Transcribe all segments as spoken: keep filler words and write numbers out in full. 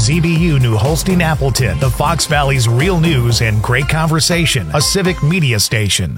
Z B U New Holstein Appleton, the Fox Valley's real news and great conversation, a civic media station.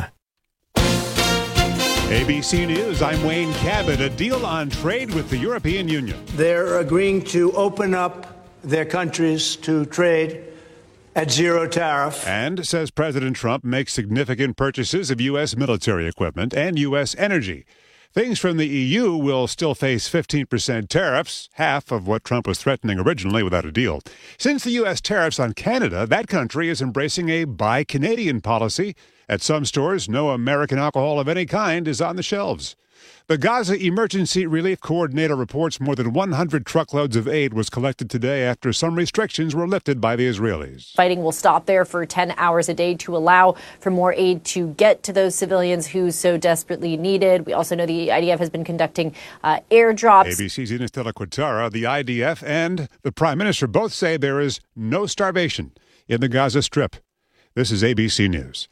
A B C News, I'm Wayne Cabot. A deal on trade with the European Union. They're agreeing to open up their countries to trade at zero tariff. And, says President Trump, makes significant purchases of U S military equipment and U S energy. Things from the E U will still face fifteen percent tariffs, half of what Trump was threatening originally without a deal. Since the U S tariffs on Canada, that country is embracing a Buy Canadian policy. At some stores, no American alcohol of any kind is on the shelves. The Gaza Emergency Relief Coordinator reports more than one hundred truckloads of aid was collected today after some restrictions were lifted by the Israelis. Fighting will stop there for ten hours a day to allow for more aid to get to those civilians who so desperately need it. We also know the I D F has been conducting uh, airdrops. A B C's Ines de la Quintara, the I D F and the Prime Minister both say there is no starvation in the Gaza Strip. This is A B C News.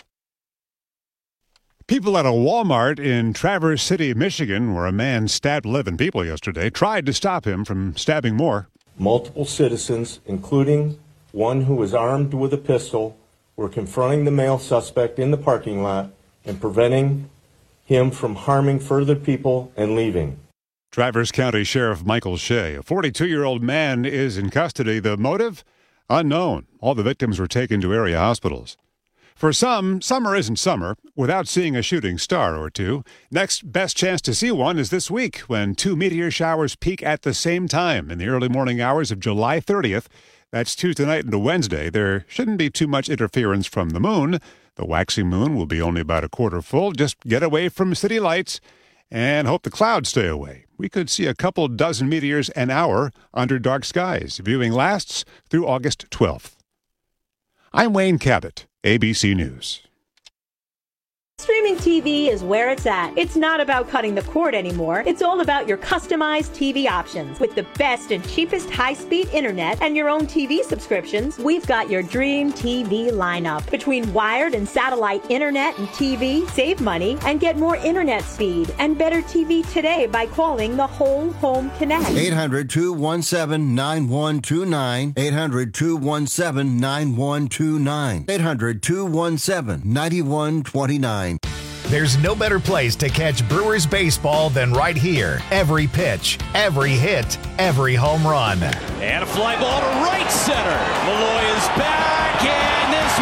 People at a Walmart in Traverse City, Michigan, where a man stabbed eleven people yesterday, tried to stop him from stabbing more. Multiple citizens, including one who was armed with a pistol, were confronting the male suspect in the parking lot and preventing him from harming further people and leaving. Traverse County Sheriff Michael Shea, a forty-two-year-old man, is in custody. The motive? Unknown. All the victims were taken to area hospitals. For some, summer isn't summer without seeing a shooting star or two. Next best chance to see one is this week when two meteor showers peak at the same time in the early morning hours of July thirtieth. That's Tuesday night into Wednesday. There shouldn't be too much interference from the moon. The waxing moon will be only about a quarter full. Just get away from city lights and hope the clouds stay away. We could see a couple dozen meteors an hour under dark skies. Viewing lasts through August twelfth. I'm Wayne Cabot, A B C News. Streaming T V is where it's at. It's not about cutting the cord anymore. It's all about your customized T V options. With the best and cheapest high-speed internet and your own T V subscriptions, we've got your dream T V lineup. Between wired and satellite internet and T V, save money and get more internet speed and better T V today by calling the Whole Home Connect. eight hundred, two one seven, nine one two nine. eight hundred, two one seven, nine one two nine. eight hundred, two one seven, nine one two nine. There's no better place to catch Brewers baseball than right here. Every pitch, every hit, every home run. And a fly ball to right center. Malloy is back, and this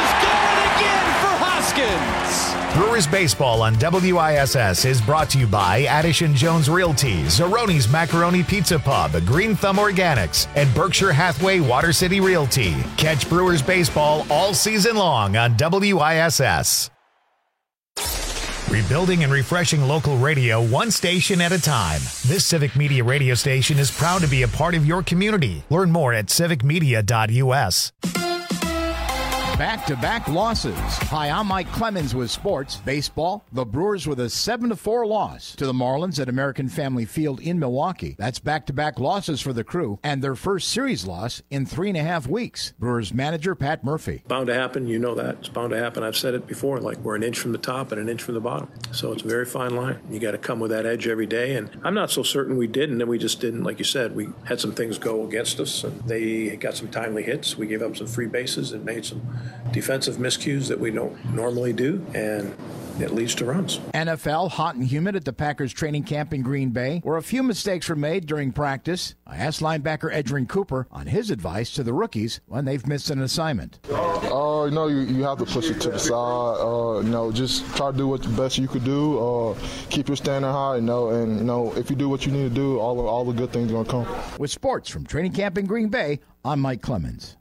one is going again for Hoskins. Brewers baseball on W I S S is brought to you by Addison Jones Realty, Zeroni's Macaroni Pizza Pub, Green Thumb Organics, and Berkshire Hathaway Water City Realty. Catch Brewers baseball all season long on W I S S. Rebuilding and refreshing local radio one station at a time. This Civic Media radio station is proud to be a part of your community. Learn more at civic media dot U S. Back-to-back losses. Hi, I'm Mike Clemens with sports. Baseball, the Brewers with a seven to four loss to the Marlins at American Family Field in Milwaukee. That's back-to-back losses for the Crew and their first series loss in three and a half weeks. Brewers manager Pat Murphy. Bound to happen. You know that. It's bound to happen. I've said it before, like we're an inch from the top and an inch from the bottom. So it's a very fine line. You got to come with that edge every day. And I'm not so certain we didn't, and we just didn't. Like you said, we had some things go against us, and they got some timely hits. We gave up some free bases and made some defensive miscues that we don't normally do, and it leads to runs. N F L, hot and humid at the Packers training camp in Green Bay, where a few mistakes were made during practice. I asked linebacker Edgerrin Cooper on his advice to the rookies when they've missed an assignment. Uh, you know, you, you have to push it to the side. Uh, you know, just try to do what the best you could do. Uh, keep your standard high, you know, and, you know, if you do what you need to do, all, all the good things are going to come. With sports from training camp in Green Bay, I'm Mike Clemens.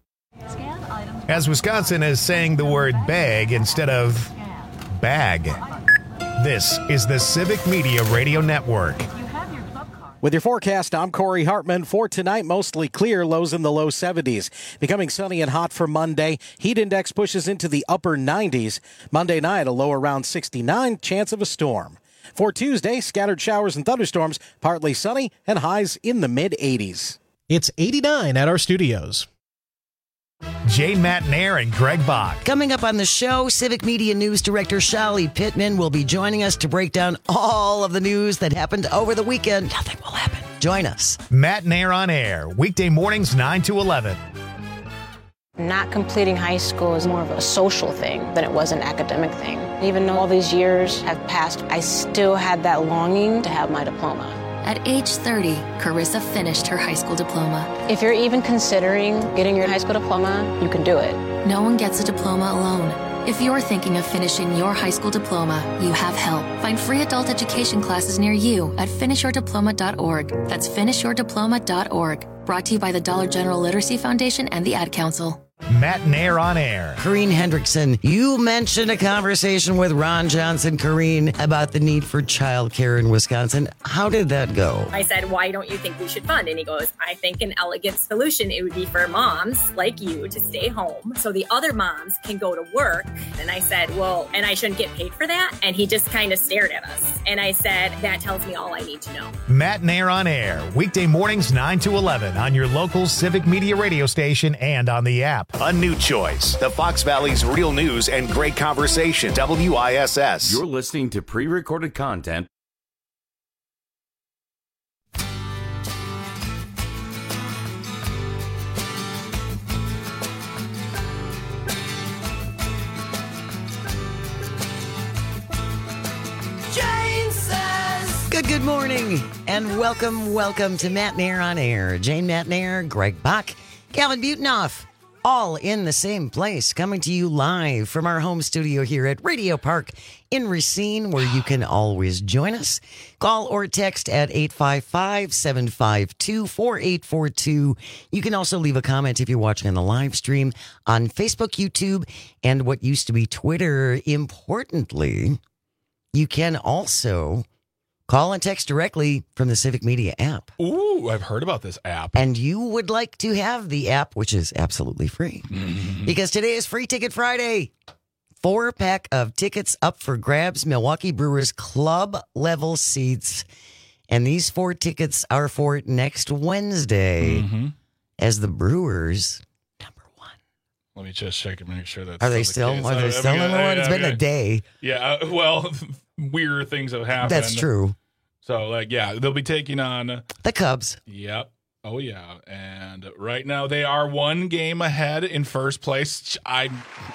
As Wisconsin is saying the word bag instead of bag. This is the Civic Media Radio Network. With your forecast, I'm Corey Hartman. For tonight, mostly clear, lows in the low seventies. Becoming sunny and hot for Monday. Heat index pushes into the upper nineties. Monday night, a low around sixty-nine, chance of a storm. For Tuesday, scattered showers and thunderstorms, partly sunny, and highs in the mid-eighties. It's eighty-nine at our studios. Jane Matnair and Greg Bach. Coming up on the show, Civic Media News Director Shali Pittman will be joining us to break down all of the news that happened over the weekend. Nothing will happen Join us. Matt and Air on Air, weekday mornings nine to eleven. Not completing high school is more of a social thing than it was an academic thing. Even though all these years have passed, I still had that longing to have my diploma. At age thirty, Carissa finished her high school diploma. If you're even considering getting your high school diploma, you can do it. No one gets a diploma alone. If you're thinking of finishing your high school diploma, you have help. Find free adult education classes near you at finish your diploma dot org. That's finish your diploma dot org. Brought to you by the Dollar General Literacy Foundation and the Ad Council. Matt and Air on Air. Corrine Hendrickson, you mentioned a conversation with Ron Johnson, Corrine, about the need for childcare in Wisconsin. How did that go? I said, why don't you think we should fund? And he goes, I think an elegant solution, it would be for moms like you to stay home so the other moms can go to work. And I said, well, and I shouldn't get paid for that? And he just kind of stared at us. And I said, that tells me all I need to know. Matt and Air on Air, weekday mornings nine to eleven on your local Civic Media radio station and on the app. A new choice. The Fox Valley's real news and great conversation. W I S S. You're listening to pre-recorded content. Good, good morning, and welcome, welcome to Matt and Air on Air. Jane Matt and Air, Greg Bach, Calvin Butenoff, all in the same place, coming to you live from our home studio here at Radio Park in Racine, where you can always join us. Call or text at eight five five, seven five two, four eight four two. You can also leave a comment if you're watching on the live stream on Facebook, YouTube, and what used to be Twitter. Importantly, you can also call and text directly from the Civic Media app. Ooh, I've heard about this app. And you would like to have the app, which is absolutely free. Mm-hmm. Because today is Free Ticket Friday. Four pack of tickets up for grabs, Milwaukee Brewers club level seats. And these four tickets are for next Wednesday mm-hmm. as the Brewers number one. Let me just check and make sure that's Are they still? The are they I, still I mean, number I, one? It's I, been I, a day. Yeah, uh, well, weird things have happened. That's true. So, like, yeah, they'll be taking on the Cubs. Yep. Oh, yeah. And right now they are one game ahead in first place. I.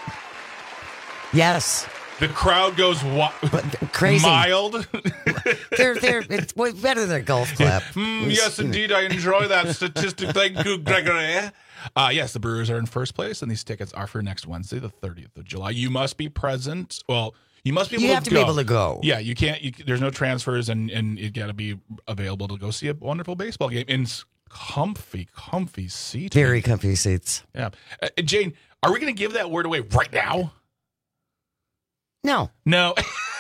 Yes. The crowd goes wa- crazy. Mild. they're they're it's better than a golf clap. Mm, yes, indeed. I enjoy that statistic. Thank you, Gregory. Uh, yes, the Brewers are in first place, and these tickets are for next Wednesday, the thirtieth of July. You must be present. Well, you must be able you to have to go. be able to go. Yeah, you can't. You, there's no transfers, and, and you got to be available to go see a wonderful baseball game in comfy, comfy seats. Very comfy seats. Yeah. Uh, Jane, are we going to give that word away right now? No. No.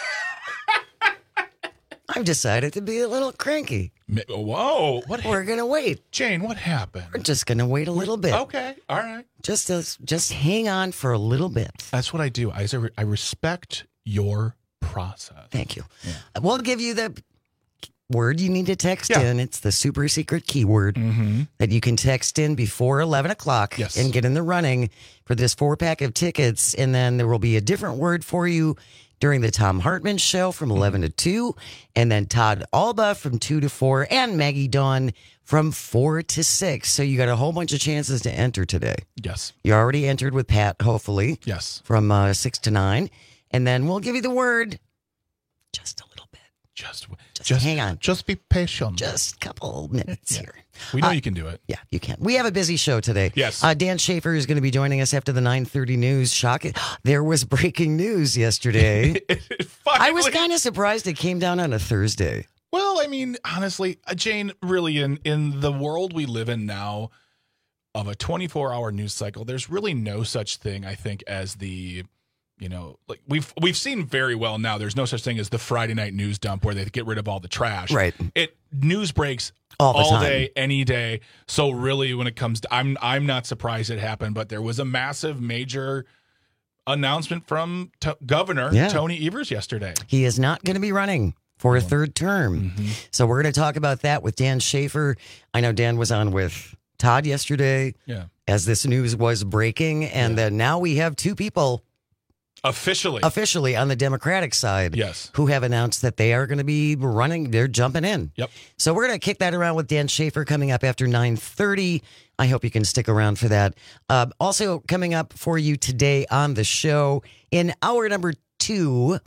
I've decided to be a little cranky. Whoa. What We're going to wait. Jane, what happened? We're just going to wait a little bit. Okay. All right. Just as, just hang on for a little bit. That's what I do. I, I respect your process. Thank you. Yeah. We'll give you the word you need to text yeah. in. It's the super secret keyword mm-hmm. that you can text in before eleven o'clock yes. and get in the running for this four pack of tickets. And then there will be a different word for you during the Tom Hartman show from eleven to two, and then Todd Alba from two to four, and Maggie Dawn from four to six. So you got a whole bunch of chances to enter today. Yes. You already entered with Pat, hopefully. Yes. From uh, six to nine. And then we'll give you the word just a little bit. Just, just, just hang on. Just be patient. Just a couple minutes yeah. here. We know uh, you can do it. Yeah, you can. We have a busy show today. Yes. Uh, Dan Schaefer is going to be joining us after the nine thirty news. Shocking. There was breaking news yesterday. I was kind of surprised it came down on a Thursday. Well, I mean, honestly, Jane, really, in, in the world we live in now of a twenty-four hour news cycle, there's really no such thing, I think, as the... You know, like we've we've seen very well now. There's no such thing as the Friday night news dump where they get rid of all the trash. Right. It news breaks all, the all time. day, any day. So really, when it comes to, I'm I'm not surprised it happened. But there was a massive, major announcement from t- Governor yeah. Tony Evers yesterday. He is not going to be running for a third term. Mm-hmm. So we're going to talk about that with Dan Schaefer. I know Dan was on with Todd yesterday. Yeah. As this news was breaking, and yeah. then now we have two people Officially. Officially on the Democratic side. Yes. Who have announced that they are going to be running, they're jumping in. Yep. So we're going to kick that around with Dan Schaefer coming up after nine thirty. I hope you can stick around for that. Uh, also coming up for you today on the show in hour number two,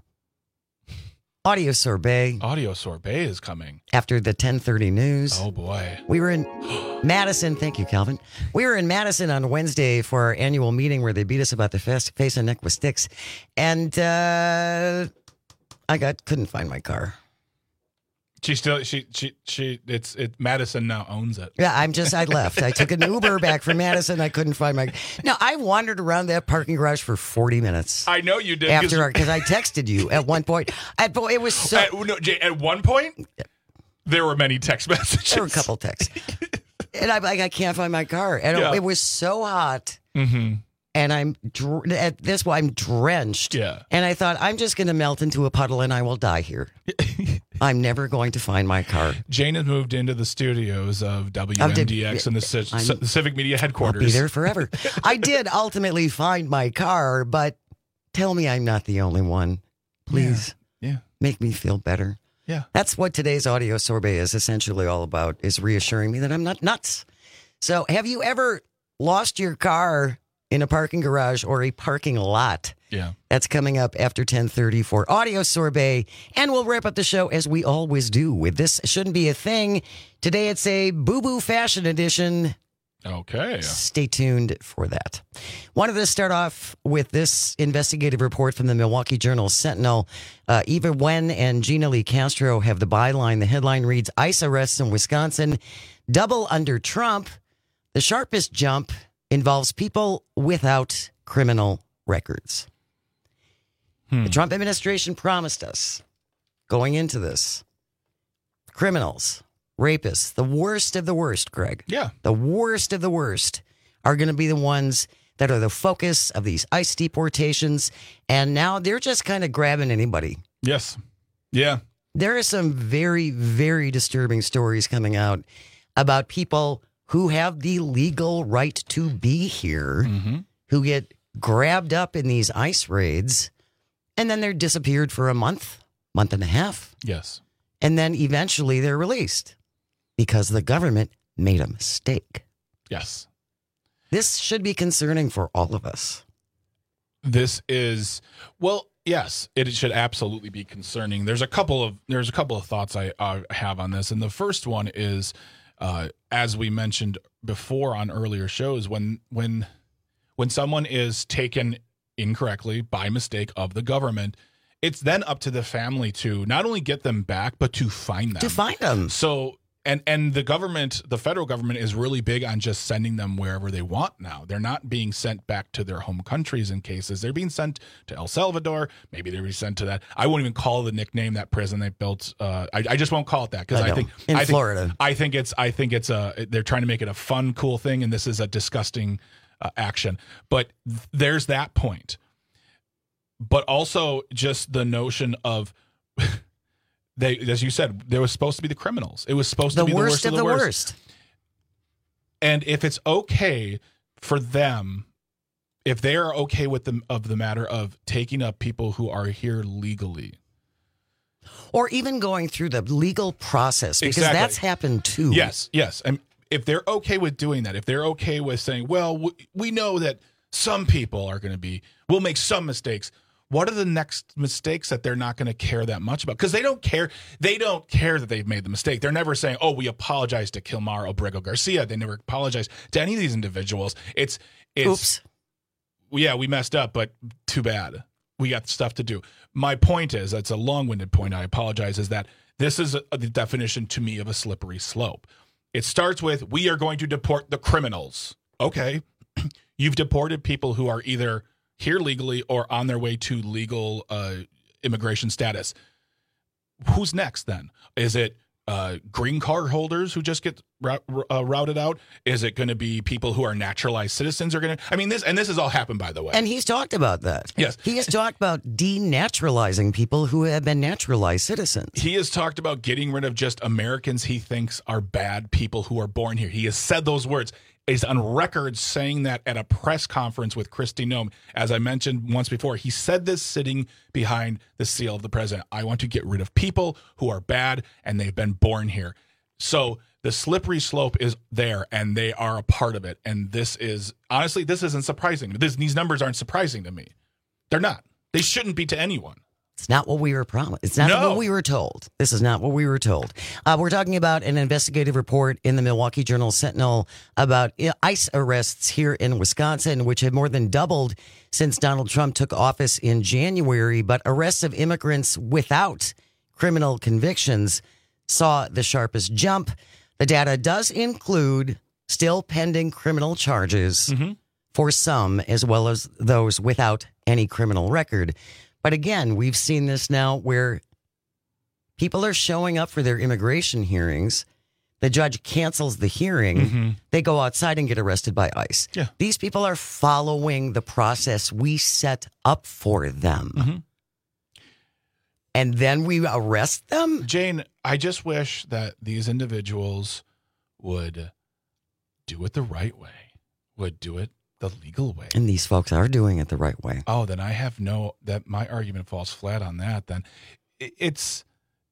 Audio Sorbet. Audio Sorbet is coming. After the ten thirty news. Oh, boy. We were in Madison. Thank you, Calvin. We were in Madison on Wednesday for our annual meeting where they beat us about the face, face and neck with sticks. And uh, I got couldn't find my car. She still, she, she, she, it's, it, Madison now owns it. Yeah, I'm just, I left. I took an Uber back from Madison. I couldn't find my, no, I wandered around that parking garage for forty minutes. I know you did. After, because I texted you at one point. At, it was so. At, no, Jay, at one point, there were many text messages. There were a couple texts. And I'm like, I can't find my car. And Yeah. it was so hot. Mm-hmm. And I'm, dr- at this point, I'm drenched. Yeah. And I thought, I'm just going to melt into a puddle and I will die here. I'm never going to find my car. Jane has moved into the studios of W M D X and the, C- the Civic Media headquarters. I'll be there forever. I did ultimately find my car, but tell me I'm not the only one. Please. Yeah. yeah. Make me feel better. Yeah. That's what today's Audio Sorbet is essentially all about, is reassuring me that I'm not nuts. So have you ever lost your car in a parking garage or a parking lot? Yeah. That's coming up after ten thirty for Audio Sorbet. And we'll wrap up the show as we always do with This Shouldn't Be a Thing. Today it's a boo-boo fashion edition. Okay. Stay tuned for that. Wanted to start off with this investigative report from the Milwaukee Journal Sentinel. Uh, Eva Wen and Gina Lee Castro have the byline. The headline reads, ICE arrests in Wisconsin, double under Trump. The sharpest jump involves people without criminal records. Hmm. The Trump administration promised us going into this, criminals, rapists, the worst of the worst, Greg. Yeah. The worst of the worst are going to be the ones that are the focus of these ICE deportations. And now they're just kind of grabbing anybody. Yes. Yeah. There are some very, very disturbing stories coming out about people who have the legal right to be here, mm-hmm. who get grabbed up in these ICE raids, and then they're disappeared for a month, month and a half. Yes. And then eventually they're released because the government made a mistake. Yes. This should be concerning for all of us. This is, well, yes, it should absolutely be concerning. There's a couple of there's a couple of thoughts I uh, have on this, and the first one is, uh, as we mentioned before on earlier shows, when when when someone is taken incorrectly by mistake of the government, it's then up to the family to not only get them back, but to find them. To find them. So, and and the government, the federal government is really big on just sending them wherever they want now. They're not being sent back to their home countries in cases. They're being sent to El Salvador. Maybe they're being sent to that. I won't even call the nickname that prison they built. Uh, I, I just won't call it that because I, I think in I think, Florida. I think it's I think it's a they're trying to make it a fun, cool thing, and this is a disgusting uh, action. But th- there's that point. But also just the notion of, they, as you said, there was supposed to be the criminals. It was supposed the to be worst the worst of the, the worst. worst. And if it's okay for them, if they are okay with the of the matter of taking up people who are here legally, or even going through the legal process, because Exactly. that's happened too. Yes, yes. And if they're okay with doing that, if they're okay with saying, well, we, we know that some people are going to be, we'll make some mistakes. What are the next mistakes that they're not going to care that much about? Because they don't care. They don't care that they've made the mistake. They're never saying, oh, we apologize to Kilmar Obrego Garcia. They never apologize to any of these individuals. It's, it's Oops. Yeah, we messed up, but too bad. We got stuff to do. My point is, it's a long-winded point, I apologize, is that this is a, the definition to me of a slippery slope. It starts with, we are going to deport the criminals. Okay. You've deported people who are either here legally or on their way to legal uh, immigration status. Who's next then? Is it uh, green card holders who just get uh, routed out? Is it going to be people who are naturalized citizens are going to? I mean, this and this has all happened, by the way. And he's talked about that. Yes, he has talked about denaturalizing people who have been naturalized citizens. He has talked about getting rid of just Americans he thinks are bad people who are born here. He has said those words. He's on record saying that at a press conference with Kristi Noem. As I mentioned once before, he said this sitting behind the seal of the president. I want to get rid of people who are bad and they've been born here. So the slippery slope is there, and they are a part of it. And this is, honestly, this isn't surprising. This, these numbers aren't surprising to me. They're not. They shouldn't be to anyone. It's not what we were promised. It's not No. what we were told. This is not what we were told. Uh, we're talking about an investigative report in the Milwaukee Journal Sentinel about ICE arrests here in Wisconsin, which have more than doubled since Donald Trump took office in January. But arrests of immigrants without criminal convictions saw the sharpest jump. The data does include still pending criminal charges Mm-hmm. for some, as well as those without any criminal record. But again, we've seen this now where people are showing up for their immigration hearings. The judge cancels the hearing. Mm-hmm. They go outside and get arrested by ICE. Yeah. These people are following the process we set up for them. Mm-hmm. And then we arrest them? Jane, I just wish that these individuals would do it the right way, would do it the legal way. And these folks are doing it the right way. Oh, then I have no, that my argument falls flat on that. Then it's,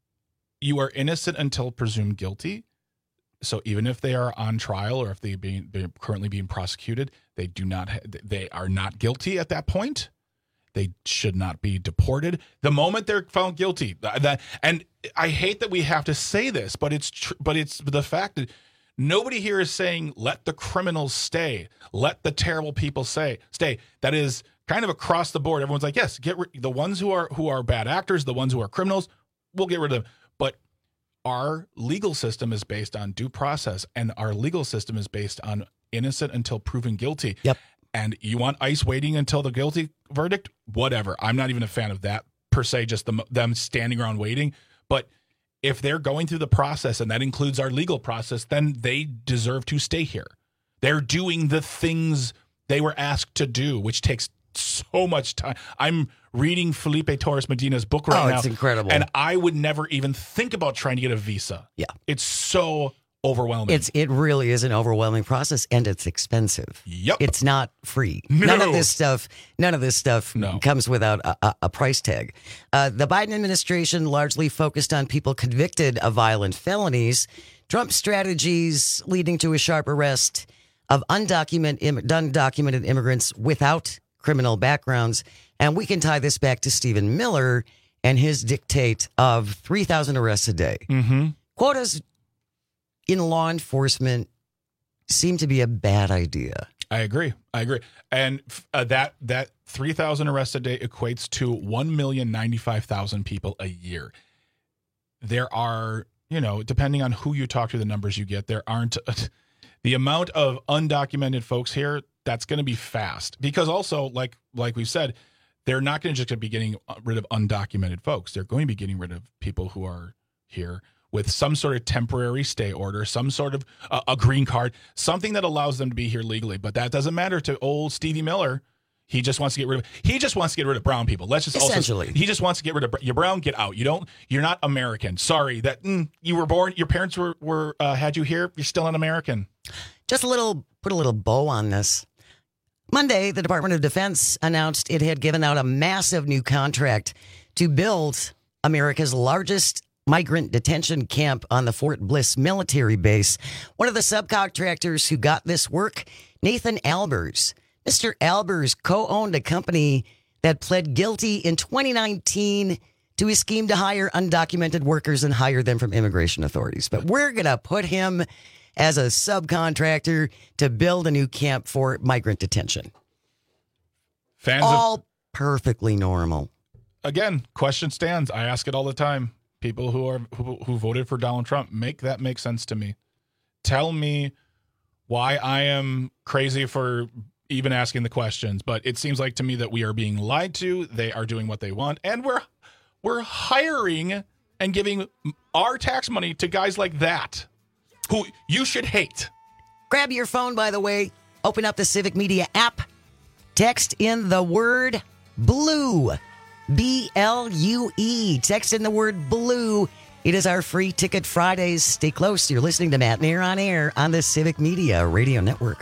you are innocent until presumed guilty. So even if they are on trial or if they being they're currently being prosecuted, they do not, ha- they are not guilty at that point. They should not be deported the moment they're found guilty. That, and I hate that we have to say this, but it's tr- but it's the fact that nobody here is saying let the criminals stay, let the terrible people say stay. That is kind of across the board. Everyone's like, yes, get rid- the ones who are who are bad actors, the ones who are criminals, we'll get rid of them. But our legal system is based on due process, and our legal system is based on innocent until proven guilty. Yep. And you want ICE waiting until the guilty verdict? Whatever. I'm not even a fan of that per se, just the, them standing around waiting. But if they're going through the process, and that includes our legal process, then they deserve to stay here. They're doing the things they were asked to do, which takes so much time. I'm reading Felipe Torres Medina's book right oh, now. It's incredible. And I would never even think about trying to get a visa. Yeah. It's so overwhelming. It's it really is an overwhelming process, and it's expensive. Yep. It's not free. No. None of this stuff. None of this stuff No. comes without a, a, a price tag. Uh, the Biden administration largely focused on people convicted of violent felonies. Trump's strategies leading to a sharp arrest of undocumented Im- undocumented immigrants without criminal backgrounds, and we can tie this back to Stephen Miller and his dictate of three thousand arrests a day. Mm-hmm. Quotas in law enforcement seem to be a bad idea. I agree. I agree. And uh, that that three thousand arrests a day equates to one million ninety-five thousand people a year. There are, you know, depending on who you talk to, the numbers you get, there aren't the amount of undocumented folks here. That's going to be fast, because also, like like we've said, they're not going to just be getting rid of undocumented folks. They're going to be getting rid of people who are here with some sort of temporary stay order, some sort of uh, a green card, something that allows them to be here legally. But that doesn't matter to old Stevie Miller. He just wants to get rid of. He just wants to get rid of brown people. Let's just Essentially. Also, he just wants to get rid of you're brown. Get out. You don't. You're not American. Sorry that mm, you were born. Your parents were were uh, had you here. You're still not American. Just a little, put a little bow on this. Monday, the Department of Defense announced it had given out a massive new contract to build America's largest migrant detention camp on the Fort Bliss military base. One of the subcontractors who got this work, Nathan Albers. Mister Albers co-owned a company that pled guilty in twenty nineteen to a scheme to hire undocumented workers and hire them from immigration authorities. But we're going to put him as a subcontractor to build a new camp for migrant detention. Fans All of, perfectly normal. Again, question stands. I ask it all the time. People who are who, who voted for Donald Trump, make that make sense to me. Tell me why I am crazy for even asking the questions, but it seems like to me that we are being lied to. They are doing what they want, and we're we're hiring and giving our tax money to guys like that. who you should hate. Grab your phone, by the way. Open up the Civic Media app. Text in the word BLUE. B L U E. Text in the word BLUE. It is our free ticket Fridays. Stay close. You're listening to Matt Nair on Air on the Civic Media Radio Network.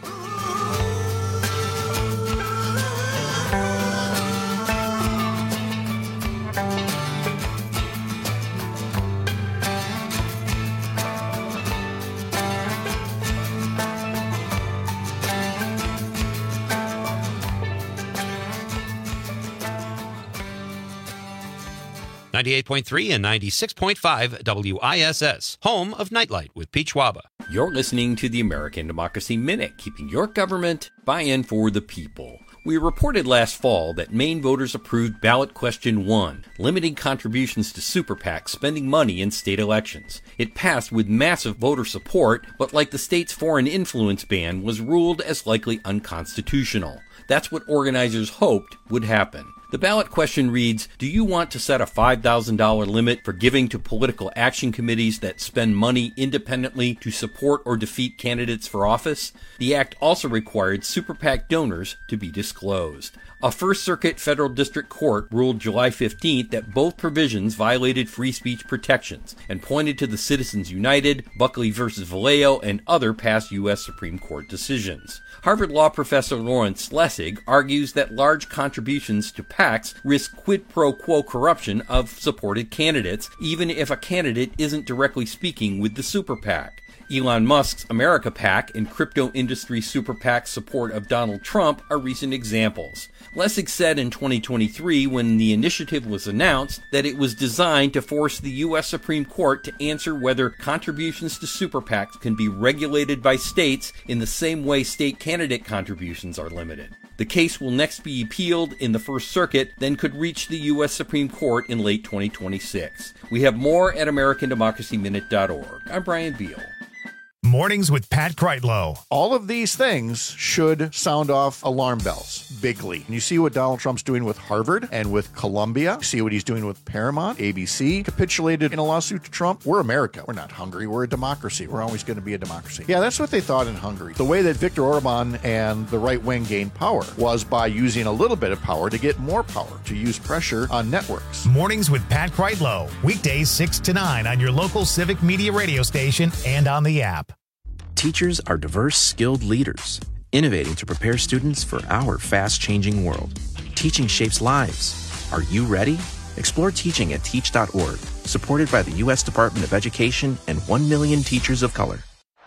ninety-eight point three and ninety-six point five W I S S, home of Nightlight with Pete Schwaba. You're listening to the American Democracy Minute, keeping your government buy-in for the people. We reported last fall that Maine voters approved ballot question one, limiting contributions to super PACs spending money in state elections. It passed with massive voter support, but like the state's foreign influence ban, was ruled as likely unconstitutional. That's what organizers hoped would happen. The ballot question reads, do you want to set a five thousand dollars limit for giving to political action committees that spend money independently to support or defeat candidates for office? The act also required super PAC donors to be disclosed. A First Circuit Federal District Court ruled July fifteenth that both provisions violated free speech protections and pointed to the Citizens United, Buckley versus Vallejo, and other past U S Supreme Court decisions. Harvard Law professor Lawrence Lessig argues that large contributions to PACs risk quid pro quo corruption of supported candidates, even if a candidate isn't directly speaking with the super PAC. Elon Musk's America PAC and crypto industry super PAC's support of Donald Trump are recent examples. Lessig said in twenty twenty-three, when the initiative was announced, that it was designed to force the U S Supreme Court to answer whether contributions to super PACs can be regulated by states in the same way state candidate contributions are limited. The case will next be appealed in the First Circuit, then could reach the U S Supreme Court in late twenty twenty-six. We have more at American Democracy Minute dot org. I'm Brian Beal. Mornings with Pat Kreitlow. All of these things should sound off alarm bells bigly. And you see what Donald Trump's doing with Harvard and with Columbia. You see what he's doing with Paramount. A B C capitulated in a lawsuit to Trump. We're America. We're not Hungary. We're a democracy. We're always going to be a democracy. Yeah, that's what they thought in Hungary. The way that Viktor Orban and the right wing gained power was by using a little bit of power to get more power, to use pressure on networks. Mornings with Pat Kreitlow. Weekdays six to nine on your local Civic Media radio station and on the app. Teachers are diverse, skilled leaders, innovating to prepare students for our fast-changing world. Teaching shapes lives. Are you ready? Explore teaching at teach dot org, supported by the U S Department of Education and one million teachers of color.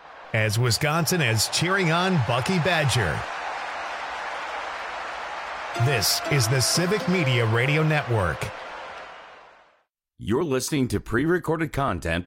As Wisconsin is cheering on Bucky Badger. This is the Civic Media Radio Network. You're listening to pre-recorded content.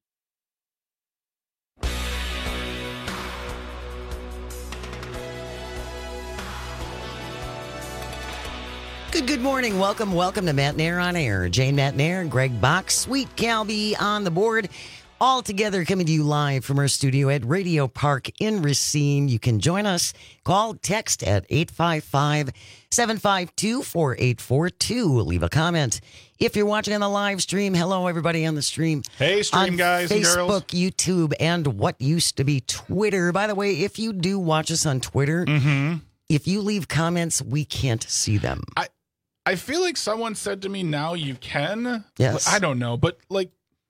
Good, good morning. Welcome, welcome to Matt Nair on Air. Jane Matt Nair, Greg Bach, Sweet Calby on the board. All together coming to you live from our studio at Radio Park in Racine. You can join us. Call, text at eight five five, seven five two, four eight four two. Leave a comment. If you're watching on the live stream, hello, everybody on the stream. Hey, stream on guys and girls. Facebook, YouTube, and what used to be Twitter. By the way, if you do watch us on Twitter, mm-hmm. if you leave comments, we can't see them. I, I feel like someone said to me, now you can. Yes. I don't know, but like.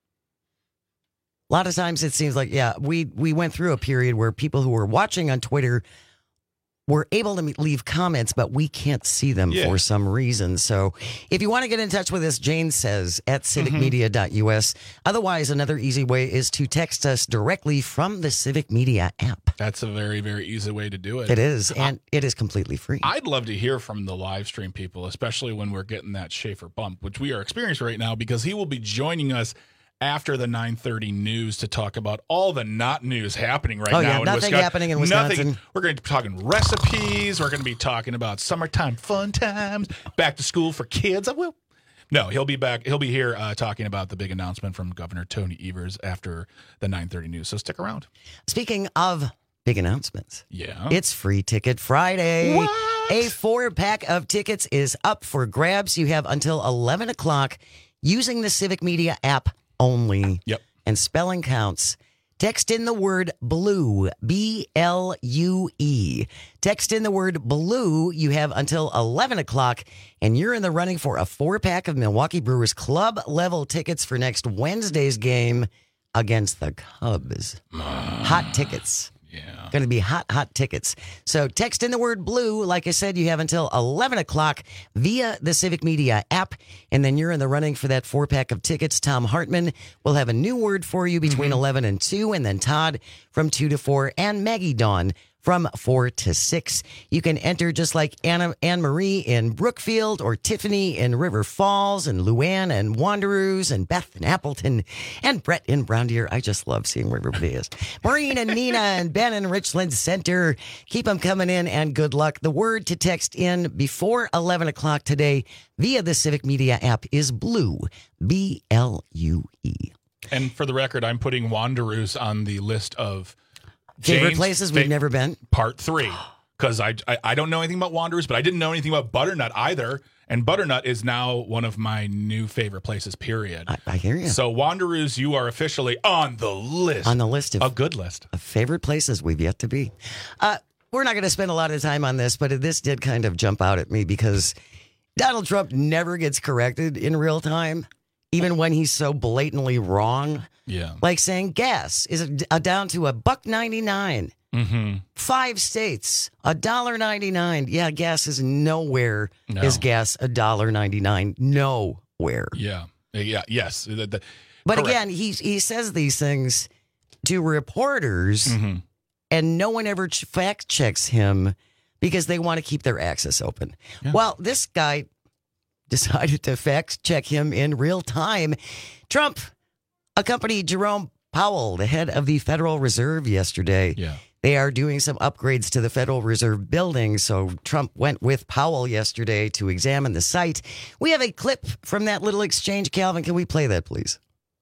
A lot of times it seems like, yeah, we, we went through a period where people who were watching on Twitter were able to leave comments, but we can't see them yeah. for some reason. So if you want to get in touch with us, Jane says at civic media dot U S. Otherwise, another easy way is to text us directly from the Civic Media app. That's a very, very easy way to do it. It is, and I, it is completely free. I'd love to hear from the live stream people, especially when we're getting that Schaefer bump, which we are experiencing right now, because he will be joining us after the nine thirty news to talk about all the not news happening right oh, now yeah, in nothing Wisconsin. happening in Wisconsin. Nothing. We're going to be talking recipes. We're going to be talking about summertime fun times, back to school for kids. I will. No, he'll be back. He'll be here uh, talking about the big announcement from Governor Tony Evers after the nine thirty news. So stick around. Speaking of big announcements, yeah, it's Free Ticket Friday. What? A four-pack of tickets is up for grabs. You have until eleven o'clock using the Civic Media app only. Yep. And spelling counts. Text in the word BLUE, B L U E. Text in the word BLUE. You have until eleven o'clock, and you're in the running for a four-pack of Milwaukee Brewers club-level tickets for next Wednesday's game against the Cubs. Hot tickets. Yeah. Going to be hot, hot tickets. So text in the word BLUE. Like I said, you have until eleven o'clock via the Civic Media app, and then you're in the running for that four-pack of tickets. Tom Hartman will have a new word for you between mm-hmm. eleven and two, and then Todd from two to four, and Maggie Dawn from four to six. You can enter just like Anna, Anne-Marie in Brookfield, or Tiffany in River Falls, and Luann and Wanderers, and Beth in Appleton, and Brett in Brown Deer. I just love seeing where everybody is. Maureen and Nina and Ben in Richland Center. Keep them coming in, and good luck. The word to text in before eleven o'clock today via the Civic Media app is BLUE, B L U E. And for the record, I'm putting Wanderers on the list of favorite Jane's places fa- we've never been. Part three, because I, I I don't know anything about Wanderers, but I didn't know anything about Butternut either. And Butternut is now one of my new favorite places. Period. I, I hear you. So Wanderers, you are officially on the list. On the list of a good list of favorite places we've yet to be. Uh, we're not going to spend a lot of time on this, but this did kind of jump out at me because Donald Trump never gets corrected in real time, even when he's so blatantly wrong. Yeah. Like saying gas is a, a down to a buck ninety-nine. Mm-hmm. Five states, a dollar ninety-nine. Yeah, gas is nowhere. No. Is gas a dollar ninety-nine? Nowhere. Yeah. Yeah. Yes. The, the, but correct. again, he he says these things to reporters, mm-hmm. and no one ever ch- fact checks him because they want to keep their access open. Yeah. Well, this guy decided to fact check him in real time. Trump accompanied Jerome Powell, the head of the Federal Reserve, yesterday. Yeah. They are doing some upgrades to the Federal Reserve building, so Trump went with Powell yesterday to examine the site. We have a clip from that little exchange. Calvin, can we play that, please?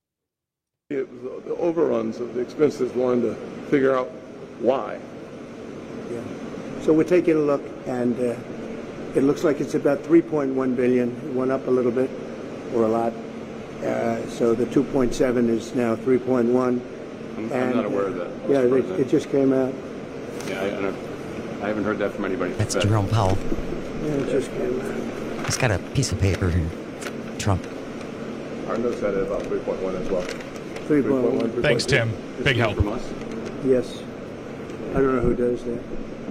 It was the overruns of the expenses, wanted to figure out why. Yeah. So we're taking a look, and uh, it looks like it's about three point one billion dollars. It went up a little bit, or a lot. Uh, so the two point seven is now three point one. I'm, and, I'm not aware of that. Yeah, it, it just came out. Yeah, I, I, don't, I haven't heard that from anybody. That's Jerome Powell. Yeah, it just came out. He's got a piece of paper here. Trump. Our notes had it about three point one as well. three point one. Thanks, Tim. Big help. From us? Yes. I don't know who does that.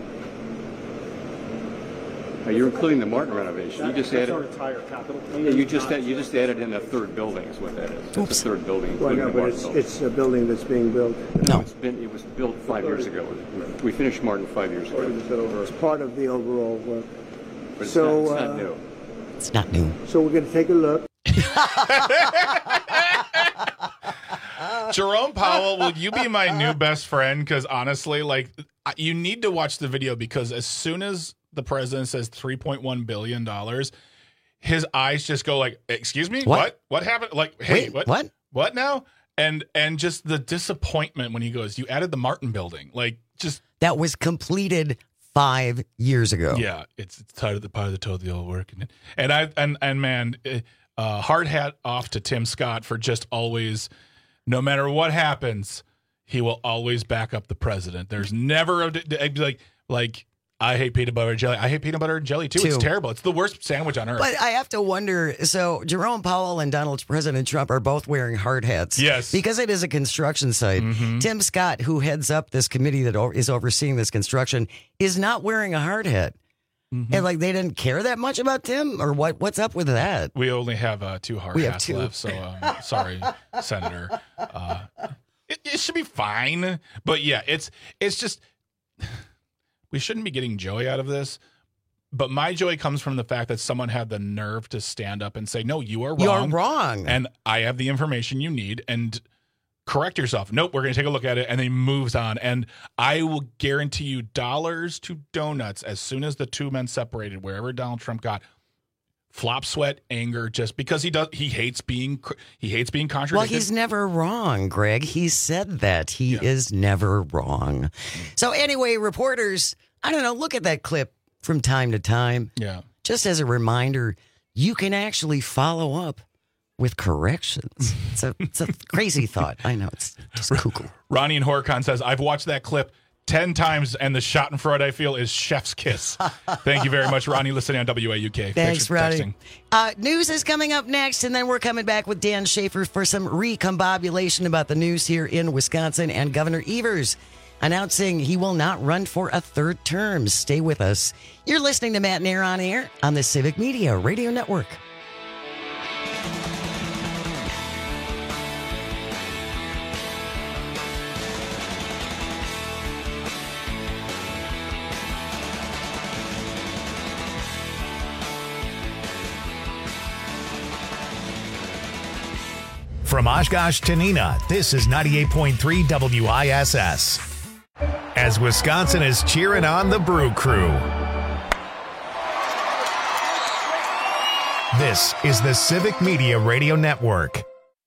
Uh, you're including the Martin renovation. You just That's added. our entire capital. Yeah, you just add, you just added in a third building. Is what that is. It's Oops. a third building, Well, including no, the but Martin it's, building. it's a building that's being built. No. It's been. It was built five years ago. We finished Martin five years ago. It's part of the overall work. But it's, so, not, it's uh, not new. It's not new. So we're going to take a look. Jerome Powell, will you be my new best friend? Because honestly, like, you need to watch the video, because as soon as the president says three point one billion dollars, his eyes just go like, excuse me? What? What, what happened? Like, hey, Wait, what? what? What now? And and just the disappointment when he goes, you added the Martin building. Like, just. That was completed five years ago. Yeah, it's, it's part of the part of the total work. And, and, I, and, and man, uh, hard hat off to Tim Scott for just always, no matter what happens, he will always back up the president. There's never a, like, like, I hate peanut butter and jelly. I hate peanut butter and jelly, too. Too. It's terrible. It's the worst sandwich on earth. But I have to wonder, so Jerome Powell and Donald President Trump are both wearing hard hats. Yes. Because it is a construction site. Mm-hmm. Tim Scott, who heads up this committee that o- is overseeing this construction, is not wearing a hard hat. Mm-hmm. And like they didn't care that much about Tim? Or what? What's up with that? We only have uh, two hard We have hats two. left, so um, sorry, Senator. Uh, it, it should be fine. But yeah, it's it's just... We shouldn't be getting joy out of this, but my joy comes from the fact that someone had the nerve to stand up and say, no, you are wrong. You're wrong. And I have the information you need, and correct yourself. Nope, we're going to take a look at it. And then he moves on. And I will guarantee you dollars to donuts as soon as the two men separated, wherever Donald Trump got. Flop sweat, anger, just because he does. He hates being. He hates being contradicted. Well, he's never wrong, Greg. He said that. He yeah. is never wrong. So anyway, reporters, I don't know, look at that clip from time to time. Yeah. Just as a reminder, you can actually follow up with corrections. It's a, it's a crazy thought. I know, it's just cuckoo. Ronnie in Horicon says, I've watched that clip ten times, and the shot in front I feel is chef's kiss. Thank you very much, Ronnie, listening on W A U K. Thanks, Ronnie. Uh, news is coming up next, and then we're coming back with Dan Schaefer for some recombobulation about the news here in Wisconsin, and Governor Evers announcing he will not run for a third term. Stay with us. You're listening to Matt and Air on Air on the Civic Media Radio Network. From Oshkosh to Neenah, this is ninety-eight point three W I S S. As Wisconsin is cheering on the Brew Crew. This is the Civic Media Radio Network.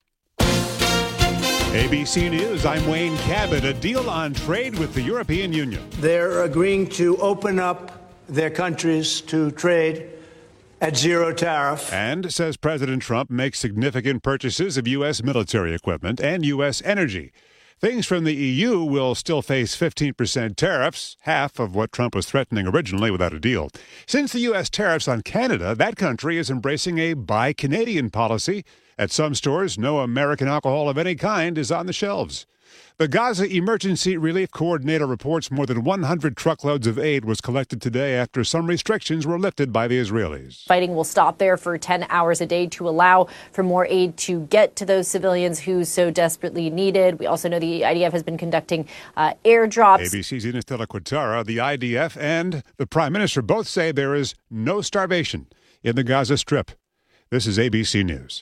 A B C News, I'm Wayne Cabot. A deal on trade with the European Union. They're agreeing to open up their countries to trade at zero tariff. And, says President Trump, makes significant purchases of U S military equipment and U S energy. Things from the E U will still face fifteen percent tariffs, half of what Trump was threatening originally without a deal. Since the U S tariffs on Canada, that country is embracing a Buy Canadian policy. At some stores, no American alcohol of any kind is on the shelves. The Gaza Emergency Relief Coordinator reports more than one hundred truckloads of aid was collected today after some restrictions were lifted by the Israelis. Fighting will stop there for ten hours a day to allow for more aid to get to those civilians who so desperately need it. We also know the I D F has been conducting uh, airdrops. A B C's Ines de la Quintara, the I D F and the Prime Minister both say there is no starvation in the Gaza Strip. This is A B C News.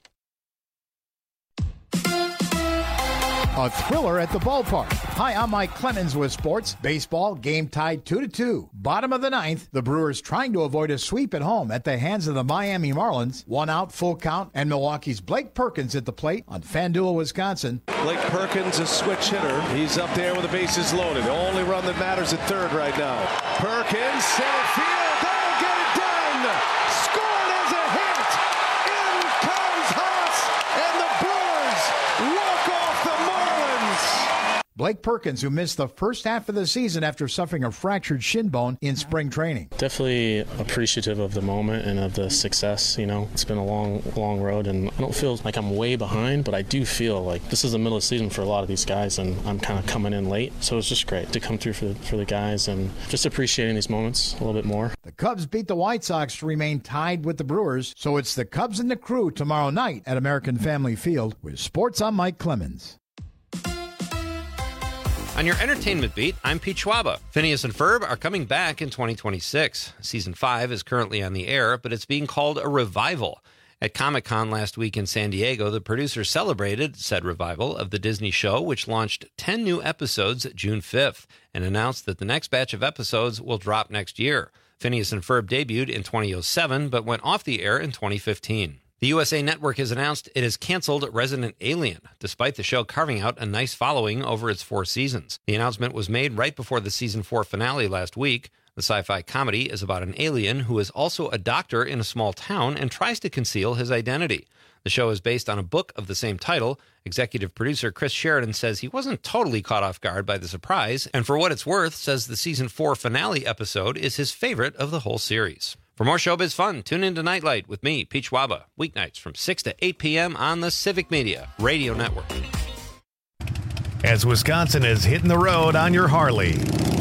A thriller at the ballpark. Hi, I'm Mike Clemens with sports. Baseball, game tied two to two. Bottom of the ninth, the Brewers trying to avoid a sweep at home at the hands of the Miami Marlins. One out, full count, and Milwaukee's Blake Perkins at the plate on FanDuel, Wisconsin. Blake Perkins, a switch hitter. He's up there with the bases loaded. The only run that matters at third right now. Perkins, center field. They'll get it done. Scored as a hit. In comes Haas, and the Brewers walk off the Marlins. Blake Perkins, who missed the first half of the season after suffering a fractured shin bone in spring training. Definitely appreciative of the moment and of the success. You know, it's been a long, long road, and I don't feel like I'm way behind, but I do feel like this is the middle of the season for a lot of these guys, and I'm kind of coming in late. So it's just great to come through for the, for the guys and just appreciating these moments a little bit more. The Cubs beat the White Sox to remain tied with the Brewers, so it's the Cubs and the Crew tomorrow night at American Family Field with Sports. I'm Mike Clemens. On your entertainment beat, I'm Pete Schwaba. Phineas and Ferb are coming back in twenty twenty-six. Season five is currently on the air, but it's being called a revival. At Comic-Con last week in San Diego, the producers celebrated said revival of the Disney show, which launched ten new episodes June fifth, and announced that the next batch of episodes will drop next year. Phineas and Ferb debuted in two thousand seven, but went off the air in twenty fifteen. The U S A Network has announced it has canceled Resident Alien, despite the show carving out a nice following over its four seasons. The announcement was made right before the season four finale last week. The sci-fi comedy is about an alien who is also a doctor in a small town and tries to conceal his identity. The show is based on a book of the same title. Executive producer Chris Sheridan says he wasn't totally caught off guard by the surprise, and for what it's worth, says the season four finale episode is his favorite of the whole series. For more showbiz fun, tune in to Nightlight with me, Pete Schwaba, weeknights from six to eight p.m. on the Civic Media Radio Network. As Wisconsin is hitting the road on your Harley,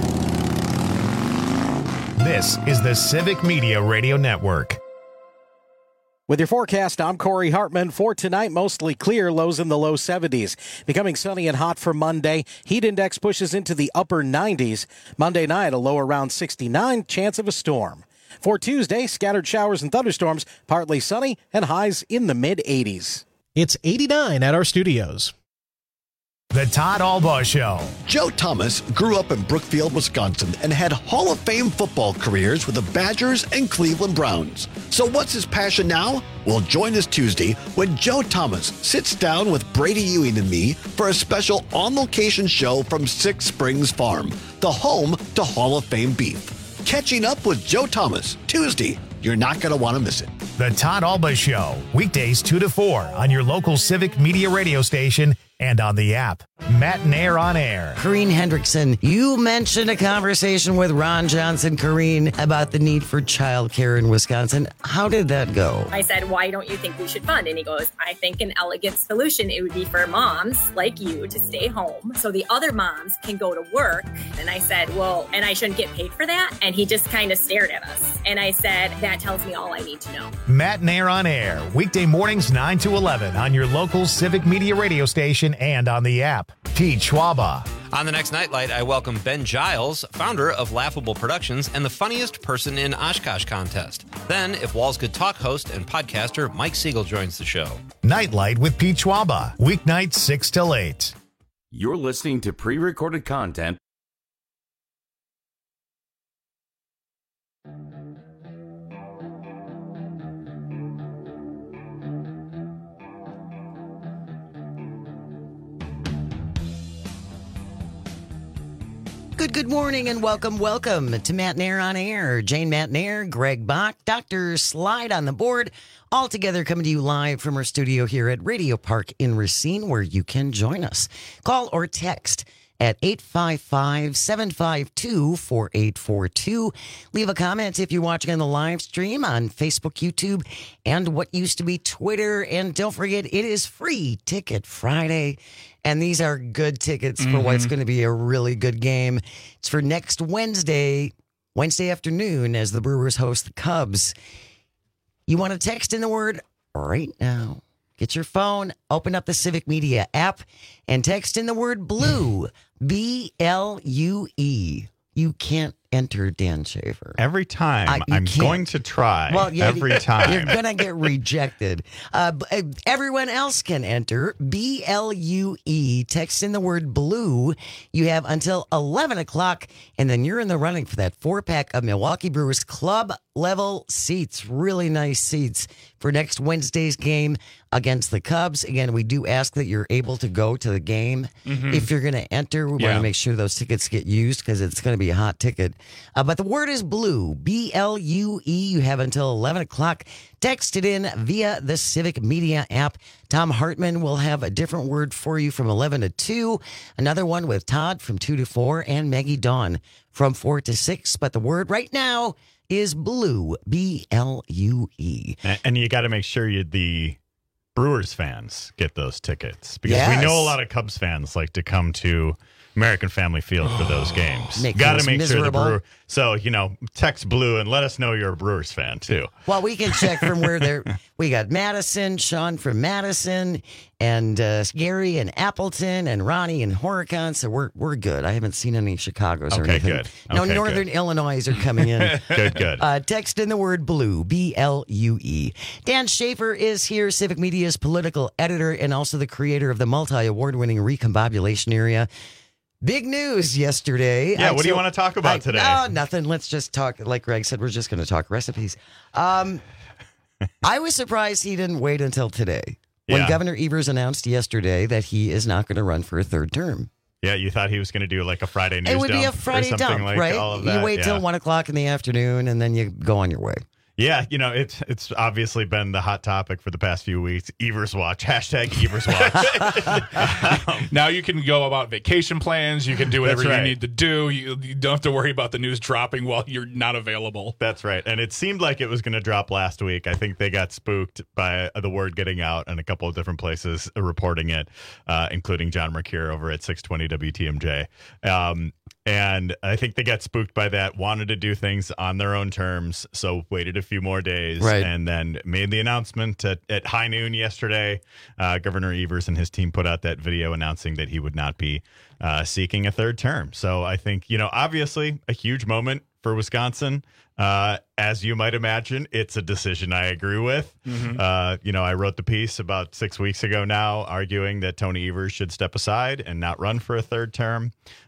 this is the Civic Media Radio Network. With your forecast, I'm Corey Hartman. For tonight, mostly clear, lows in the low seventies. Becoming sunny and hot for Monday. Heat index pushes into the upper nineties. Monday night, a low around sixty-nine, chance of a storm. For Tuesday, scattered showers and thunderstorms, partly sunny, and highs in the mid-eighties. It's eighty-nine at our studios. The Todd Albaugh Show. Joe Thomas grew up in Brookfield, Wisconsin, and had Hall of Fame football careers with the Badgers and Cleveland Browns. So what's his passion now? Well, join us Tuesday when Joe Thomas sits down with Brady Ewing and me for a special on-location show from Six Springs Farm, the home to Hall of Fame beef. Catching up with Joe Thomas, Tuesday. You're not going to want to miss it. The Todd Alba Show, weekdays two to four on your local Civic Media radio station and on the app. Matt Nair on air. Corrine Hendrickson, you mentioned a conversation with Ron Johnson, Corrine, about the need for childcare in Wisconsin. How did that go? I said, why don't you think we should fund? And he goes, I think an elegant solution, it would be for moms like you to stay home so the other moms can go to work. And I said, well, and I shouldn't get paid for that? And he just kind of stared at us. And I said, that tells me all I need to know. Matt Nair on air, weekday mornings nine to eleven on your local Civic Media radio station and on the app. Pete Schwaba. On the next Nightlight, I welcome Ben Giles, founder of Laughable Productions and the funniest person in Oshkosh contest. Then, If Walls Could Talk host and podcaster Mike Siegel joins the show. Nightlight with Pete Schwaba, weeknights six till eight. You're listening to pre-recorded content. Good, good morning and welcome, welcome to Matt Nair on Air. Jane Matt Nair, Greg Bach, Doctor Slide on the board, all together coming to you live from our studio here at Radio Park in Racine, where you can join us. Call or text at eight five five, seven five two, four eight four two. Leave a comment if you're watching on the live stream on Facebook, YouTube, and what used to be Twitter. And don't forget, it is Free Ticket Friday. And these are good tickets mm-hmm. for what's going to be a really good game. It's for next Wednesday, Wednesday afternoon, as the Brewers host the Cubs. You want to text in the word right now. Get your phone, open up the Civic Media app, and text in the word blue, B L U E. You can't enter Dan Schaefer. Every time. Uh, I'm can't. going to try. Well, yeah, every time. You're going to get rejected. Uh, everyone else can enter. B L U E. Text in the word blue. You have until eleven o'clock, and then you're in the running for that four-pack of Milwaukee Brewers club level seats. Really nice seats for next Wednesday's game against the Cubs. Again, we do ask that you're able to go to the game. Mm-hmm. If you're going to enter, we yeah. want to make sure those tickets get used because it's going to be a hot ticket. Uh, but the word is blue, B L U E. You have until eleven o'clock. Text it in via the Civic Media app. Tom Hartman will have a different word for you from eleven to two. Another one with Todd from two to four and Maggie Dawn from four to six. But the word right now is blue, B L U E. And, and you got to make sure you the Brewers fans get those tickets because yes. we know a lot of Cubs fans like to come to American Family Field for those games. Got to make miserable. sure the Brewer. So, you know, text blue and let us know you're a Brewers fan too. Well, we can check from where they're. We got Madison, Sean from Madison, and uh, Gary and Appleton, and Ronnie and Horicon. So we're we're good. I haven't seen any Chicago's or Okay, anything. good. No Okay, Northern good. Illinois are coming in. Good, good. Uh, text in the word blue, B L U E. Dan Schaefer is here, Civic Media's political editor and also the creator of the multi-award-winning Recombobulation Area. Big news yesterday. Yeah, I what do you told- want to talk about I- today? No, nothing. Let's just talk. Like Greg said, we're just going to talk recipes. Um, I was surprised he didn't wait until today when Yeah. Governor Evers announced yesterday that he is not going to run for a third term. Yeah, you thought he was going to do like a Friday news It would be a dump Friday or something dump, like right? all of that. You wait yeah. till one o'clock in the afternoon and then you go on your way. Yeah, you know, it's it's obviously been the hot topic for the past few weeks. Evers Watch, hashtag Evers Watch. um, now you can go about vacation plans. You can do whatever That's right. you need to do. You, you don't have to worry about the news dropping while you're not available. That's right. And it seemed like it was going to drop last week. I think they got spooked by the word getting out and a couple of different places reporting it, uh, including John Mercure over at six twenty W T M J. Um, and I think they got spooked by that, wanted to do things on their own terms, so waited a few more days, Right. and then made the announcement at, at high noon yesterday. Uh, Governor Evers and his team put out that video announcing that he would not be uh, seeking a third term. So I think, you know, obviously a huge moment for Wisconsin. Uh, as you might imagine, it's a decision I agree with. Mm-hmm. Uh, you know, I wrote the piece about six weeks ago now arguing that Tony Evers should step aside and not run for a third term.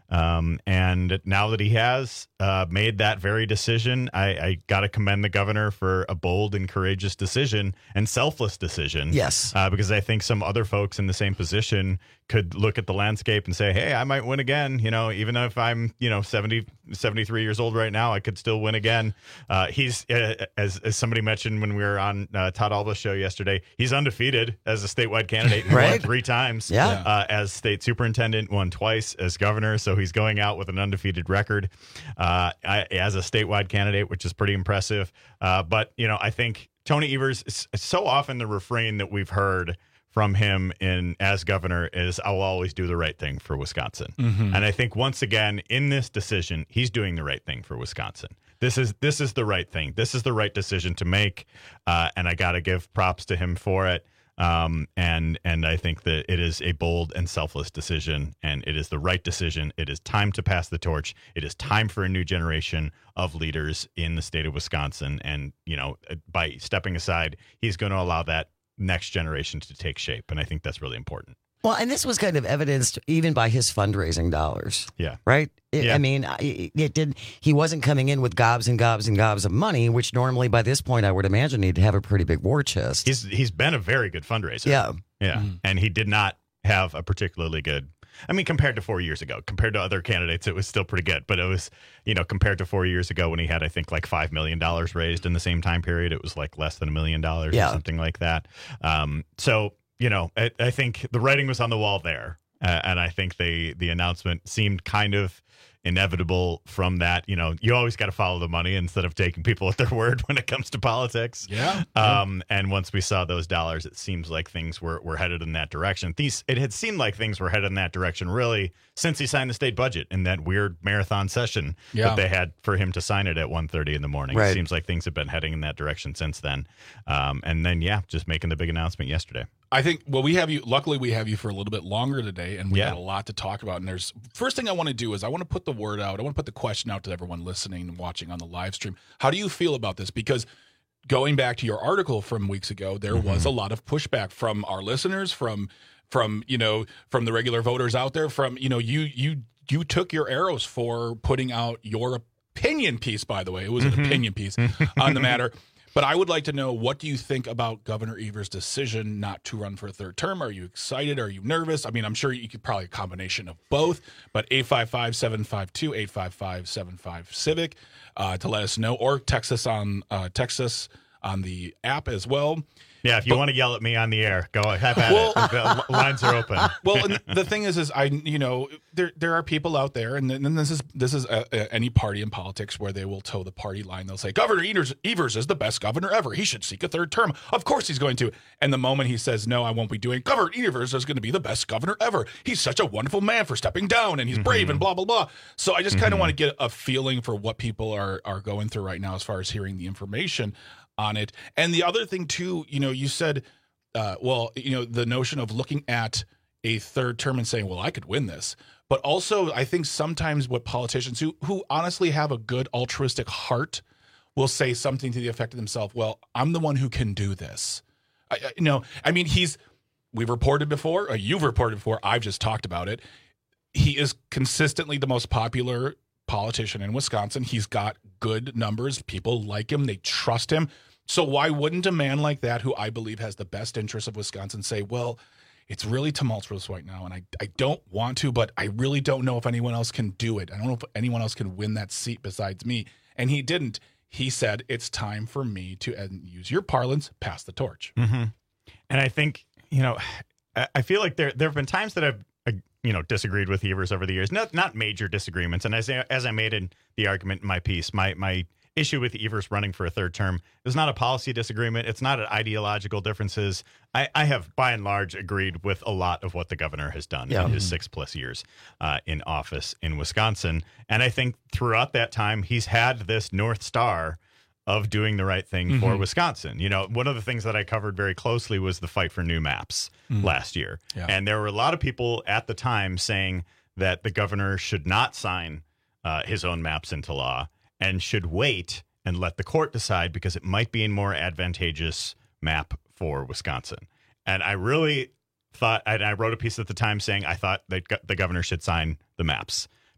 Um, and now that he has uh, made that very decision, I, I got to commend the governor for a bold and courageous decision and selfless decision. Yes. Uh, because I think some other folks in the same position could look at the landscape and say, hey, I might win again. You know, even if I'm, you know, seventy, seventy-three years old right now, I could still win again. Uh, he's, uh, as, as somebody mentioned when we were on uh, Todd Alba's show yesterday, he's undefeated as a statewide candidate. He right. won three times yeah. uh, as state superintendent, won twice as governor. So he's going out with an undefeated record uh, as a statewide candidate, which is pretty impressive. Uh, but, you know, I think Tony Evers, it's, it's so often the refrain that we've heard from him in as governor is, I will always do the right thing for Wisconsin. Mm-hmm. And I think once again in this decision, he's doing the right thing for Wisconsin. This is this is the right thing. This is the right decision to make. Uh, and I got to give props to him for it. Um, and and I think that it is a bold and selfless decision, and it is the right decision. It is time to pass the torch. It is time for a new generation of leaders in the state of Wisconsin. And, you know, by stepping aside, he's going to allow that next generation to take shape. And I think that's really important. Well, and this was kind of evidenced even by his fundraising dollars. Yeah. Right? It, yeah. I mean, it, it did. He wasn't coming in with gobs and gobs and gobs of money, which normally by this point I would imagine he'd have a pretty big war chest. He's he's been a very good fundraiser. Yeah. Yeah. Mm-hmm. And he did not have a particularly good, I mean, compared to four years ago, compared to other candidates, it was still pretty good. But it was, you know, compared to four years ago when he had, I think, like five million dollars raised in the same time period, it was like less than a million dollars yeah. or something like that. Um, so, you know, I, I think the writing was on the wall there. Uh, and I think they, the announcement seemed kind of inevitable from that. You know, you always got to follow the money instead of taking people at their word when it comes to politics. Yeah. Um, and once we saw those dollars, it seems like things were, were headed in that direction. These, it had seemed like things were headed in that direction really since he signed the state budget in that weird marathon session yeah. that they had for him to sign it at one thirty in the morning. Right. It seems like things have been heading in that direction since then. Um, and then, yeah, just making the big announcement yesterday. I think, well, we have you, luckily we have you for a little bit longer today, and we Yeah. got a lot to talk about. And there's, first thing I want to do is I want to put the word out. I want to put the question out to everyone listening and watching on the live stream. How do you feel about this? Because going back to your article from weeks ago, there Mm-hmm. was a lot of pushback from our listeners, from, from, you know, from the regular voters out there, from, you know, you, you, you took your arrows for putting out your opinion piece, by the way. It was an Mm-hmm. opinion piece on the matter. But I would like to know, what do you think about Governor Evers' decision not to run for a third term? Are you excited? Are you nervous? I mean, I'm sure you could probably a combination of both. But eight five five, seven five two, eight five five, seven five Civic uh, to let us know, or text us on uh, text us on the app as well. Yeah, if you But- want to yell at me on the air, go have at Well- it. The lines are open. Well, and the thing is, is I, you know, there there are people out there, and then this is this is a, a, any party in politics where they will toe the party line. They'll say Governor Evers, Evers is the best governor ever. He should seek a third term. Of course he's going to. And the moment he says no, I won't be doing. Governor Evers is going to be the best governor ever. He's such a wonderful man for stepping down, and he's brave Mm-hmm. and blah blah blah. So I just kind of want to get a feeling for what people are are going through right now as far as hearing the information on it. And the other thing too, you know, you said. Uh, well, you know, the notion of looking at a third term and saying, well, I could win this. But also, I think sometimes what politicians who, who honestly have a good altruistic heart will say something to the effect of themselves, well, I'm the one who can do this. I, I, you know, I mean, he's, we've reported before, or you've reported before, I've just talked about it. He is consistently the most popular politician in Wisconsin. He's got good numbers. People like him. They trust him. So why wouldn't a man like that, who I believe has the best interests of Wisconsin, say, well, it's really tumultuous right now, and I, I don't want to, but I really don't know if anyone else can do it. I don't know if anyone else can win that seat besides me. And he didn't. He said, it's time for me to, and use your parlance, pass the torch. Mm-hmm. And I think, you know, I, I feel like there there have been times that I've, uh, you know, disagreed with Evers over the years. Not not major disagreements. And as I, as I made in the argument in my piece, my my issue with Evers running for a third term is not a policy disagreement. It's not an ideological differences. I, I have, by and large, agreed with a lot of what the governor has done Yeah. in his six plus years uh, in office in Wisconsin. And I think throughout that time, he's had this North Star of doing the right thing mm-hmm. for Wisconsin. You know, one of the things that I covered very closely was the fight for new maps mm. last year. Yeah. And there were a lot of people at the time saying that the governor should not sign uh, his own maps into law and should wait and let the court decide because it might be a more advantageous map for Wisconsin. And I really thought, and I wrote a piece at the time saying I thought that go- the governor should sign the maps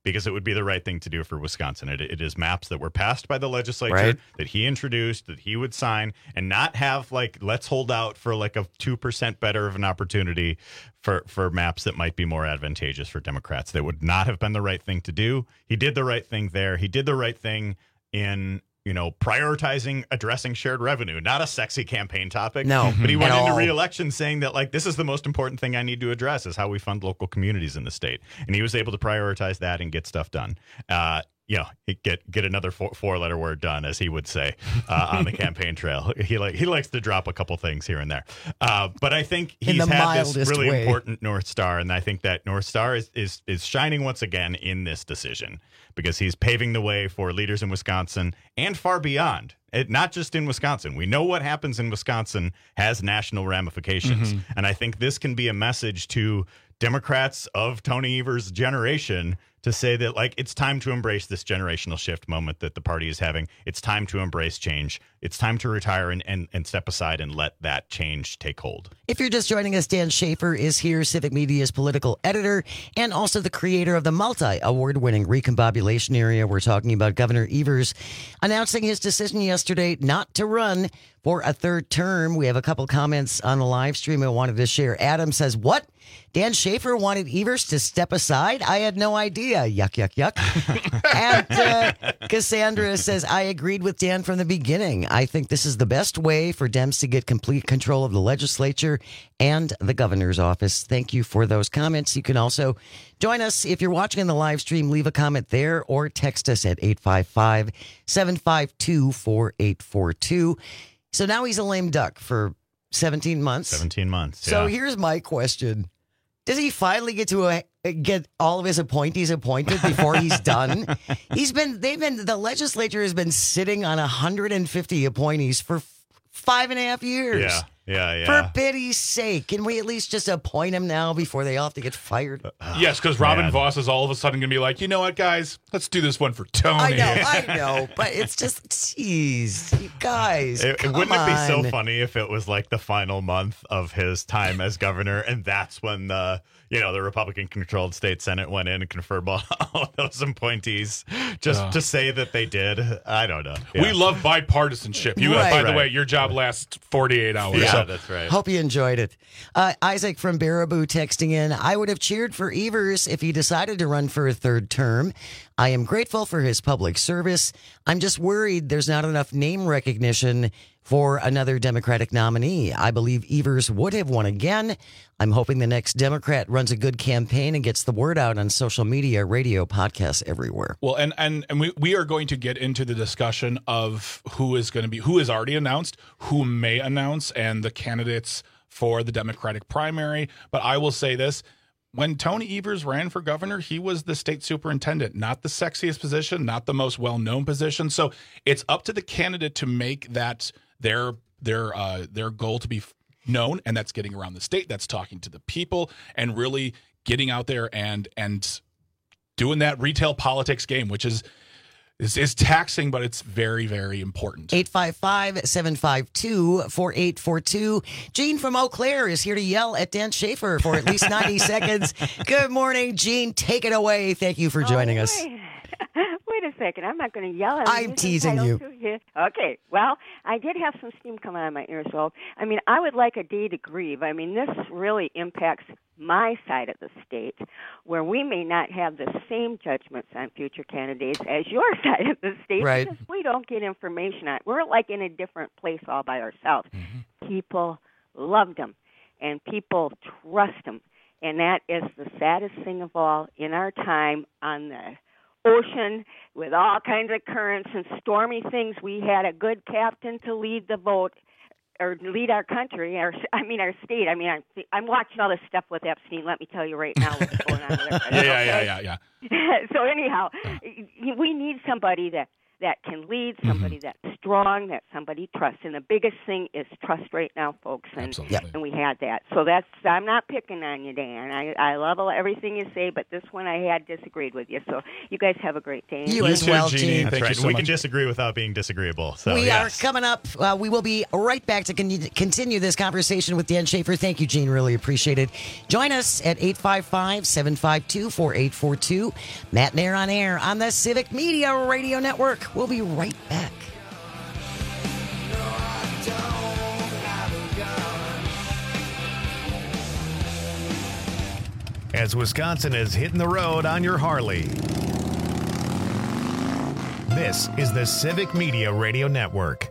because it would be the right thing to do for Wisconsin. It, it is maps that were passed by the legislature Right. that he introduced, that he would sign, and not have like, let's hold out for like a two percent better of an opportunity for, for maps that might be more advantageous for Democrats. That would not have been the right thing to do. He did the right thing there. He did the right thing in, you know, prioritizing addressing shared revenue, not a sexy campaign topic. No, but he went at into all. re-election saying that, like, this is the most important thing I need to address is how we fund local communities in the state. And he was able to prioritize that and get stuff done. Uh, you know, get get another four, four-letter word done, as he would say, uh, on the campaign trail. He like he likes to drop a couple things here and there. Uh, but I think In he's the had this mildest really way. important North Star, and I think that North Star is, is is shining once again in this decision because he's paving the way for leaders in Wisconsin and far beyond. It, not just in Wisconsin. We know what happens in Wisconsin has national ramifications. Mhm. And I think this can be a message to Democrats of Tony Evers' generation to say that, like, it's time to embrace this generational shift moment that the party is having. It's time to embrace change. It's time to retire and, and, and step aside and let that change take hold. If you're just joining us, Dan Schaefer is here, Civic Media's political editor and also the creator of the multi-award-winning Recombobulation Area. We're talking about Governor Evers announcing his decision yesterday not to run for a third term. We have a couple comments on the live stream I wanted to share. Adam says, what? Dan Schaefer wanted Evers to step aside? I had no idea. Yuck, yuck, yuck. And uh, Cassandra says, I agreed with Dan from the beginning. I think this is the best way for Dems to get complete control of the legislature and the governor's office. Thank you for those comments. You can also join us if you're watching in the live stream. Leave a comment there or text us at eight five five, seven five two, four eight four two. So now he's a lame duck for seventeen months. seventeen months. So yeah. here's my question. Does he finally get to a, get all of his appointees appointed before he's done? He's been, they've been, the legislature has been sitting on one hundred fifty appointees for f- five and a half years. Yeah, yeah, yeah. For pity's sake, can we at least just appoint him now before they all have to get fired? Yes, because Robin Man. Voss is all of a sudden going to be like, you know what, guys? Let's do this one for Tony. I know, I know, but it's just, jeez, you guys, It, come wouldn't it be so on. funny if it was like the final month of his time as governor, and that's when the you know the Republican-controlled state Senate went in and confirmed all all those appointees just Uh. to say that they did? I don't know. We Yeah. love bipartisanship. You, Right. by the Right. way, your job lasts forty-eight hours. Yeah, So that's right. Hope you enjoyed it. Uh, Isaac from Baraboo texting in, I would have cheered for Evers if he decided to run for a third term. I am grateful for his public service. I'm just worried there's not enough name recognition for another Democratic nominee. I believe Evers would have won again. I'm hoping the next Democrat runs a good campaign and gets the word out on social media, radio, podcasts, everywhere. Well, and and and we, we are going to get into the discussion of who is going to be who is already announced, who may announce, and the candidates for the Democratic primary. But I will say this. When Tony Evers ran for governor, he was the state superintendent, not the sexiest position, not the most well-known position. So it's up to the candidate to make that their their uh, their goal to be known, and that's getting around the state, that's talking to the people, and really getting out there and and doing that retail politics game, which is is, is taxing, but it's very, very important. eight five five, seven five two, four eight four two. Gene from Eau Claire is here to yell at Dan Schaefer for at least ninety seconds. Good morning, Gene. Take it away. Thank you for joining oh, us. Wait. wait a second. I'm not going to yell at I'm you. teasing you. Okay. Well, I did have some steam coming out of my ears. So, I mean, I would like a day to grieve. I mean, this really impacts my side of the state, where we may not have the same judgments on future candidates as your side of the state, Right. because we don't get information on it. We're like in a different place all by ourselves. Mm-hmm. People loved them, and people trust them, and that is the saddest thing of all in our time on the ocean with all kinds of currents and stormy things. We had a good captain to lead the vote, or lead our country, or I mean our state. I mean, I'm, I'm watching all this stuff with Epstein. Let me tell you right now what's going on with Epstein. Yeah, yeah, yeah, yeah, yeah. So anyhow, we need somebody that that can lead, somebody mm-hmm. that's strong, that somebody trusts. And the biggest thing is trust right now, folks. And, Absolutely. and we had that. So that's, I'm not picking on you, Dan. I, I love everything you say, but this one I had disagreed with you. So you guys have a great day. You, you as too, well, Jeannie. Gene. That's Thank right. you so we much. can disagree without being disagreeable. So we yes. are coming up. Uh, we will be right back to con- continue this conversation with Dan Schaefer. Thank you, Gene. Really appreciate it. Join us at eight five five, seven five two, four eight four two. Matt Nair on air on the Civic Media Radio Network. We'll be right back. As Wisconsin is hitting the road on your Harley. This is the Civic Media Radio Network.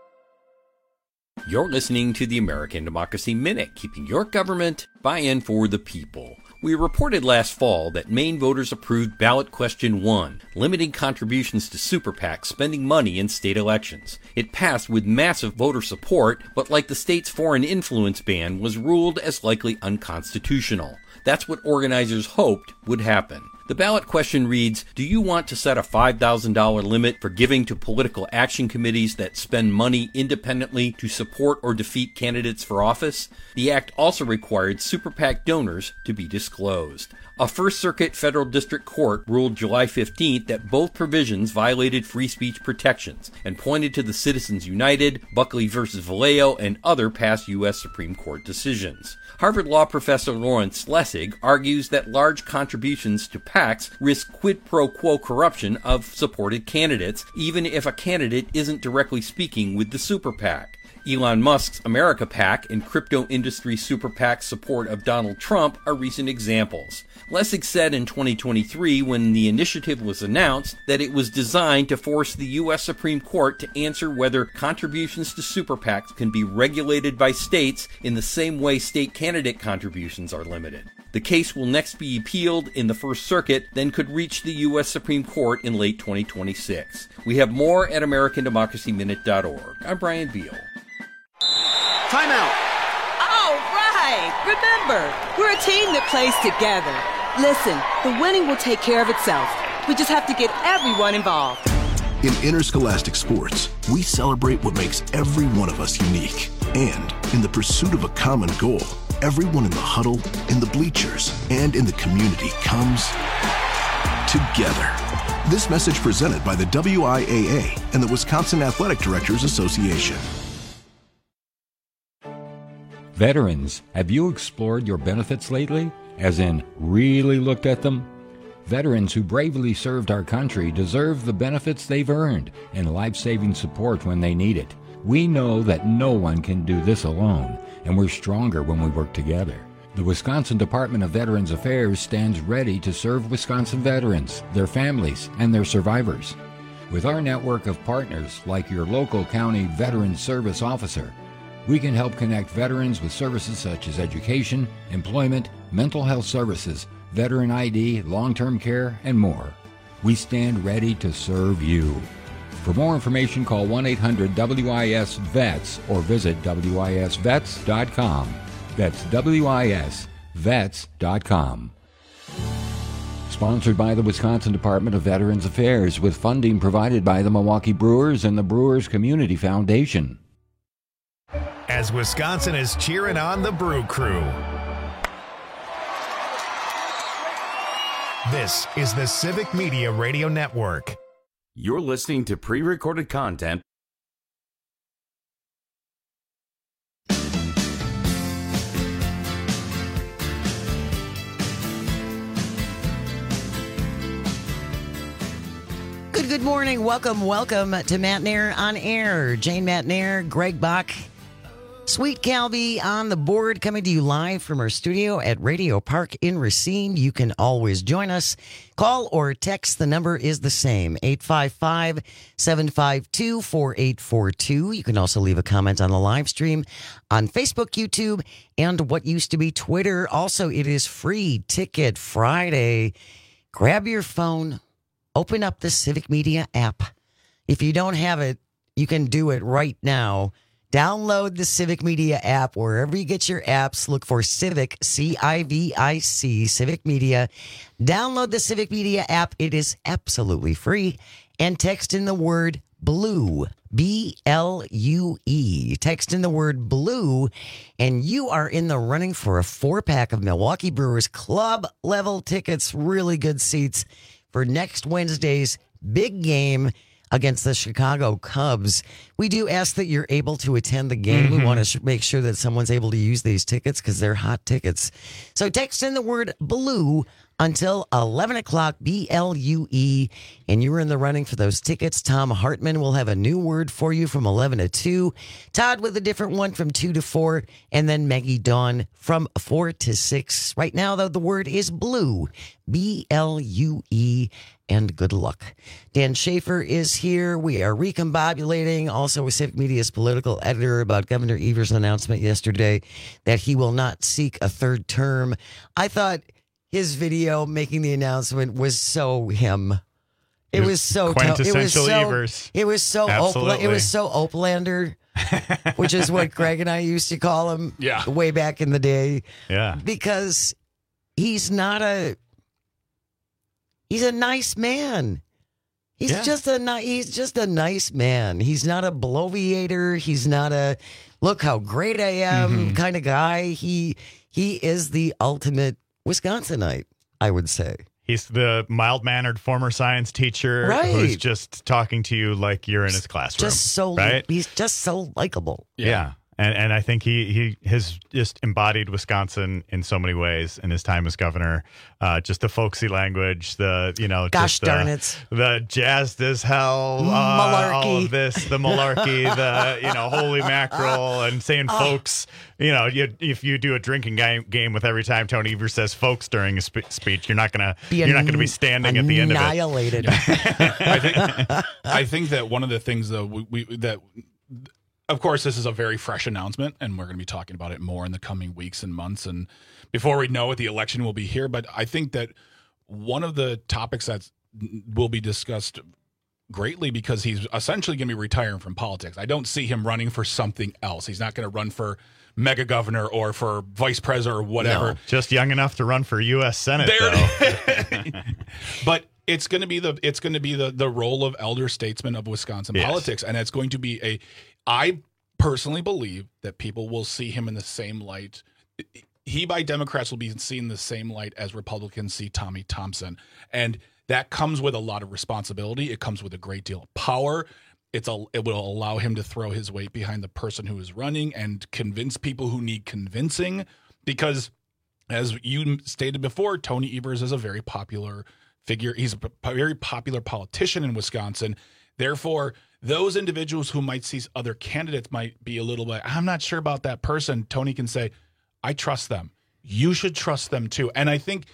You're listening to the American Democracy Minute, keeping your government by and for the people. We reported last fall that Maine voters approved ballot question one, limiting contributions to super PACs spending money in state elections. It passed with massive voter support, but like the state's foreign influence ban, was ruled as likely unconstitutional. That's what organizers hoped would happen. The ballot question reads, do you want to set a five thousand dollars limit for giving to political action committees that spend money independently to support or defeat candidates for office? The act also required super PAC donors to be disclosed. A First Circuit Federal District Court ruled July fifteenth that both provisions violated free speech protections and pointed to the Citizens United, Buckley versus Vallejo, and other past U S Supreme Court decisions. Harvard Law professor Lawrence Lessig argues that large contributions to PACs risk quid pro quo corruption of supported candidates, even if a candidate isn't directly speaking with the super PAC. Elon Musk's America PAC and crypto industry super PAC's support of Donald Trump are recent examples. Lessig said in twenty twenty-three, when the initiative was announced, that it was designed to force the U S Supreme Court to answer whether contributions to super PACs can be regulated by states in the same way state candidate contributions are limited. The case will next be appealed in the First Circuit, then could reach the U S Supreme Court in late twenty twenty-six. We have more at American Democracy Minute dot org. I'm Brian Beal. Timeout. All right. Remember, we're a team that plays together. Listen, the winning will take care of itself. We just have to get everyone involved. In interscholastic sports, we celebrate what makes every one of us unique. And in the pursuit of a common goal, everyone in the huddle, in the bleachers, and in the community comes together. This message presented by the W I A A and the Wisconsin Athletic Directors Association. Veterans, have you explored your benefits lately? As in, really looked at them? Veterans who bravely served our country deserve the benefits they've earned and life-saving support when they need it. We know that no one can do this alone, and we're stronger when we work together. The Wisconsin Department of Veterans Affairs stands ready to serve Wisconsin veterans, their families, and their survivors. With our network of partners like your local county Veterans Service Officer, we can help connect veterans with services such as education, employment, mental health services, veteran I D, long-term care, and more. We stand ready to serve you. For more information, call one eight hundred W I S vets or visit W I S vets dot com. That's W I S vets dot com. Sponsored by the Wisconsin Department of Veterans Affairs with funding provided by the Milwaukee Brewers and the Brewers Community Foundation. As Wisconsin is cheering on the Brew Crew. This is the Civic Media Radio Network. You're listening to pre-recorded content. Good, good morning. Welcome, welcome to Matt Nair on Air. Jane Matt Nair, Greg Bach, Sweet Calvi on the board, coming to you live from our studio at Radio Park in Racine. You can always join us. Call or text. The number is the same, eight five five, seven five two, four eight four two. You can also leave a comment on the live stream on Facebook, YouTube, and what used to be Twitter. Also, it is Free Ticket Friday. Grab your phone, open up the Civic Media app. If you don't have it, you can do it right now. Download the Civic Media app wherever you get your apps. Look for Civic, C I V I C, Civic Media. Download the Civic Media app. It is absolutely free. and text in the word BLUE, B L U E. Text in the word BLUE, and you are in the running for a four-pack of Milwaukee Brewers club-level tickets, really good seats for next Wednesday's big game against the Chicago Cubs. We do ask that you're able to attend the game. Mm-hmm. We want to sh- make sure that someone's able to use these tickets because they're hot tickets. So text in the word BLUE until eleven o'clock, B L U E, and you're in the running for those tickets. Tom Hartman will have a new word for you from eleven to two, Todd with a different one from two to four, and then Maggie Dawn from four to six. Right now, though, the word is BLUE, B L U E, and good luck. Dan Schaefer is here. We are recombobulating, also with Civic Media's political editor, about Governor Evers' announcement yesterday that he will not seek a third term. I thought his video making the announcement was so him. It, it was, was so quintessential it was so, Evers. It was so Opla- it was so Oplander, which is what Greg and I used to call him. Yeah. way back in the day. Yeah, because he's not a he's a nice man. He's yeah. just a ni- he's just a nice man. He's not a bloviator. He's not a look how great I am mm-hmm. kind of guy. He he is the ultimate Wisconsinite, I would say. He's the mild-mannered former science teacher right. who's just talking to you like you're in his classroom. Just so right? He's just so likable. Yeah. yeah. And and I think he, he has just embodied Wisconsin in so many ways in his time as governor. Uh, just the folksy language, the, you know, gosh just darn the, it. the jazzed as hell, uh, malarkey. all of this, the malarkey, the, you know, holy mackerel, and saying oh. folks. You know, you, if you do a drinking game, game with every time Tony Evers says folks during a spe- speech, you're not gonna be you're not gonna be standing at the end of it. Annihilated. I think I think that one of the things though we, we that. Of course, this is a very fresh announcement, and we're going to be talking about it more in the coming weeks and months. And before we know it, the election will be here. But I think that one of the topics that will be discussed greatly, because he's essentially going to be retiring from politics. I don't see him running for something else. He's not going to run for mega governor or for vice president or whatever. No, just young enough to run for U S Senate, though. But it's going to be the it's going to be the the role of elder statesman of Wisconsin yes. politics, and it's going to be a. I personally believe that people will see him in the same light. He, by Democrats, will be seen in the same light as Republicans see Tommy Thompson. And that comes with a lot of responsibility. It comes with a great deal of power. It's a, it will allow him to throw his weight behind the person who is running and convince people who need convincing. Because, as you stated before, Tony Evers is a very popular figure. He's a very popular politician in Wisconsin. Therefore, those individuals who might see other candidates might be a little bit, I'm not sure about that person. Tony can say, I trust them. You should trust them too. And I think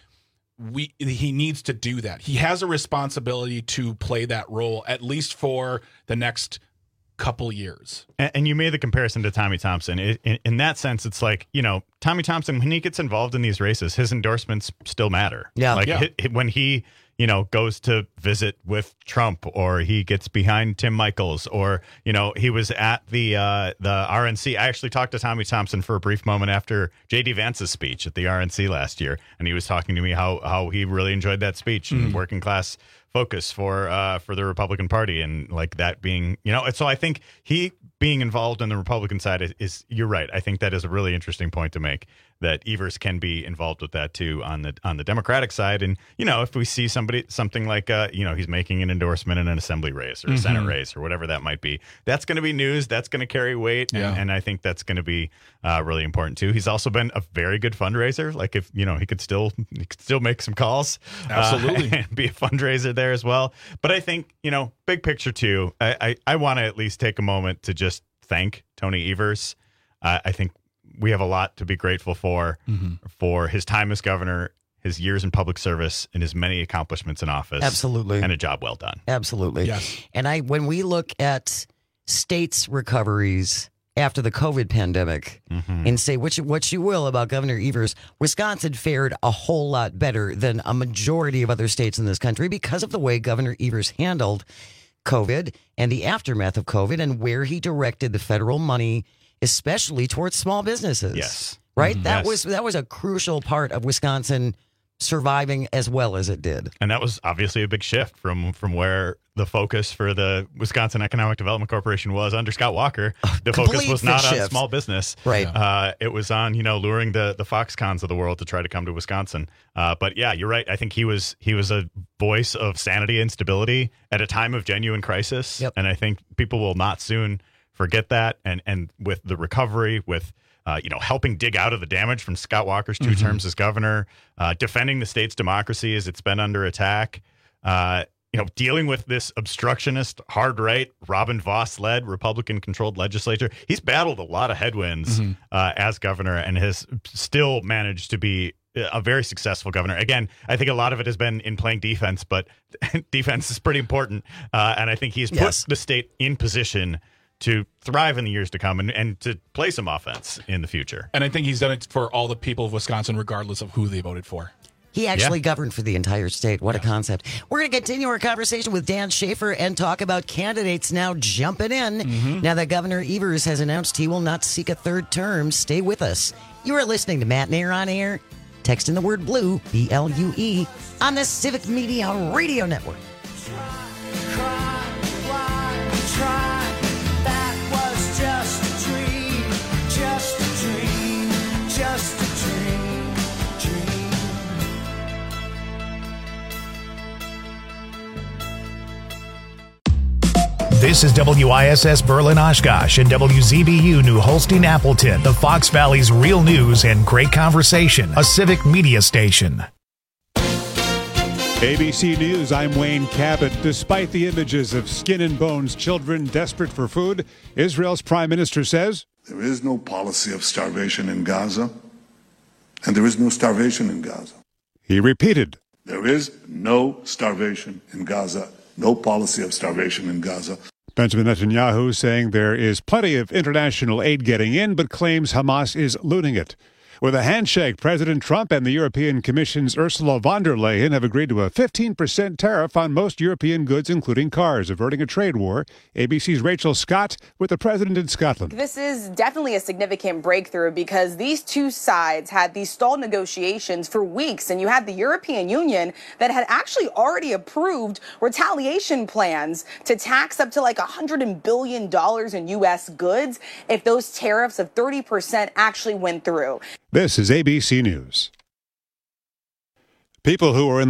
we he needs to do that. He has a responsibility to play that role, at least for the next couple years. And, and you made the comparison to Tommy Thompson. It, in, in that sense, it's like, you know, Tommy Thompson, when he gets involved in these races, his endorsements still matter. Yeah. Like yeah. It, when he, you know, goes to visit with Trump, or he gets behind Tim Michels, or, you know, he was at the uh, the R N C. I actually talked to Tommy Thompson for a brief moment after J D Vance's speech at the R N C last year. And he was talking to me how, how he really enjoyed that speech mm. and working class focus for uh, for the Republican Party, and like that being, you know, and so I think he being involved on the Republican side is, is, you're right. I think that is a really interesting point to make, that Evers can be involved with that too on the on the Democratic side. And, you know, if we see somebody, something like, uh, you know, he's making an endorsement in an assembly race or a mm-hmm. Senate race or whatever that might be, that's going to be news. That's going to carry weight. Yeah. And, and I think that's going to be uh, really important too. He's also been a very good fundraiser. Like, if, you know, he could still, he could still make some calls. Absolutely. Uh, and be a fundraiser there as well. But I think, you know, big picture too, I, I, I want to at least take a moment to just thank Tony Evers. Uh, I think we have a lot to be grateful for, mm-hmm. for his time as governor, his years in public service, and his many accomplishments in office. Absolutely. And a job well done. Absolutely. Yes. And I, when we look at states' recoveries after the COVID pandemic, mm-hmm. and say what you, what you will about Governor Evers, Wisconsin fared a whole lot better than a majority of other states in this country because of the way Governor Evers handled COVID and the aftermath of COVID, and where he directed the federal money, especially towards small businesses. Yes. Right? Mm-hmm. That yes. was that was a crucial part of Wisconsin surviving as well as it did. And that was obviously a big shift from from where the focus for the Wisconsin Economic Development Corporation was under Scott Walker. The focus was not on small business. Right. Uh, it was on, you know, luring the, the Foxcons of the world to try to come to Wisconsin. Uh, but yeah, you're right. I think he was he was a voice of sanity and stability at a time of genuine crisis. Yep. And I think people will not soon forget that. And, and with the recovery, with Uh, you know, helping dig out of the damage from Scott Walker's two mm-hmm. terms as governor, uh, defending the state's democracy as it's been under attack, uh, you know, dealing with this obstructionist, hard right, Robin Voss-led, Republican-controlled legislature. He's battled a lot of headwinds mm-hmm. uh, as governor and has still managed to be a very successful governor. Again, I think a lot of it has been in playing defense, but defense is pretty important. Uh, and I think he's put yes. the state in position to thrive in the years to come and, and to play some offense in the future. And I think he's done it for all the people of Wisconsin, regardless of who they voted for. He actually yeah. governed for the entire state. What yeah. a concept. We're going to continue our conversation with Dan Schaefer and talk about candidates now jumping in. Mm-hmm. Now that Governor Evers has announced he will not seek a third term, stay with us. You are listening to Matt Nair on Air. Text in the word blue, B L U E, on the Civic Media Radio Network. Try, try, why, try. Just a dream, just a dream, just a dream, dream. This is W I S S Berlin Oshkosh and W Z B U New Holstein Appleton, the Fox Valley's real news and great conversation, a civic media station. A B C News, I'm Wayne Cabot. Despite the images of skin and bones children desperate for food, Israel's prime minister says, there is no policy of starvation in Gaza, and there is no starvation in Gaza. He repeated, there is no starvation in Gaza, no policy of starvation in Gaza. Benjamin Netanyahu saying there is plenty of international aid getting in, but claims Hamas is looting it. With a handshake, President Trump and the European Commission's Ursula von der Leyen have agreed to a fifteen percent tariff on most European goods, including cars, averting a trade war. A B C's Rachel Scott with the president in Scotland. This is definitely a significant breakthrough because these two sides had these stalled negotiations for weeks, and you had the European Union that had actually already approved retaliation plans to tax up to like one hundred billion dollars in U S goods if those tariffs of thirty percent actually went through. This is A B C News. People who are in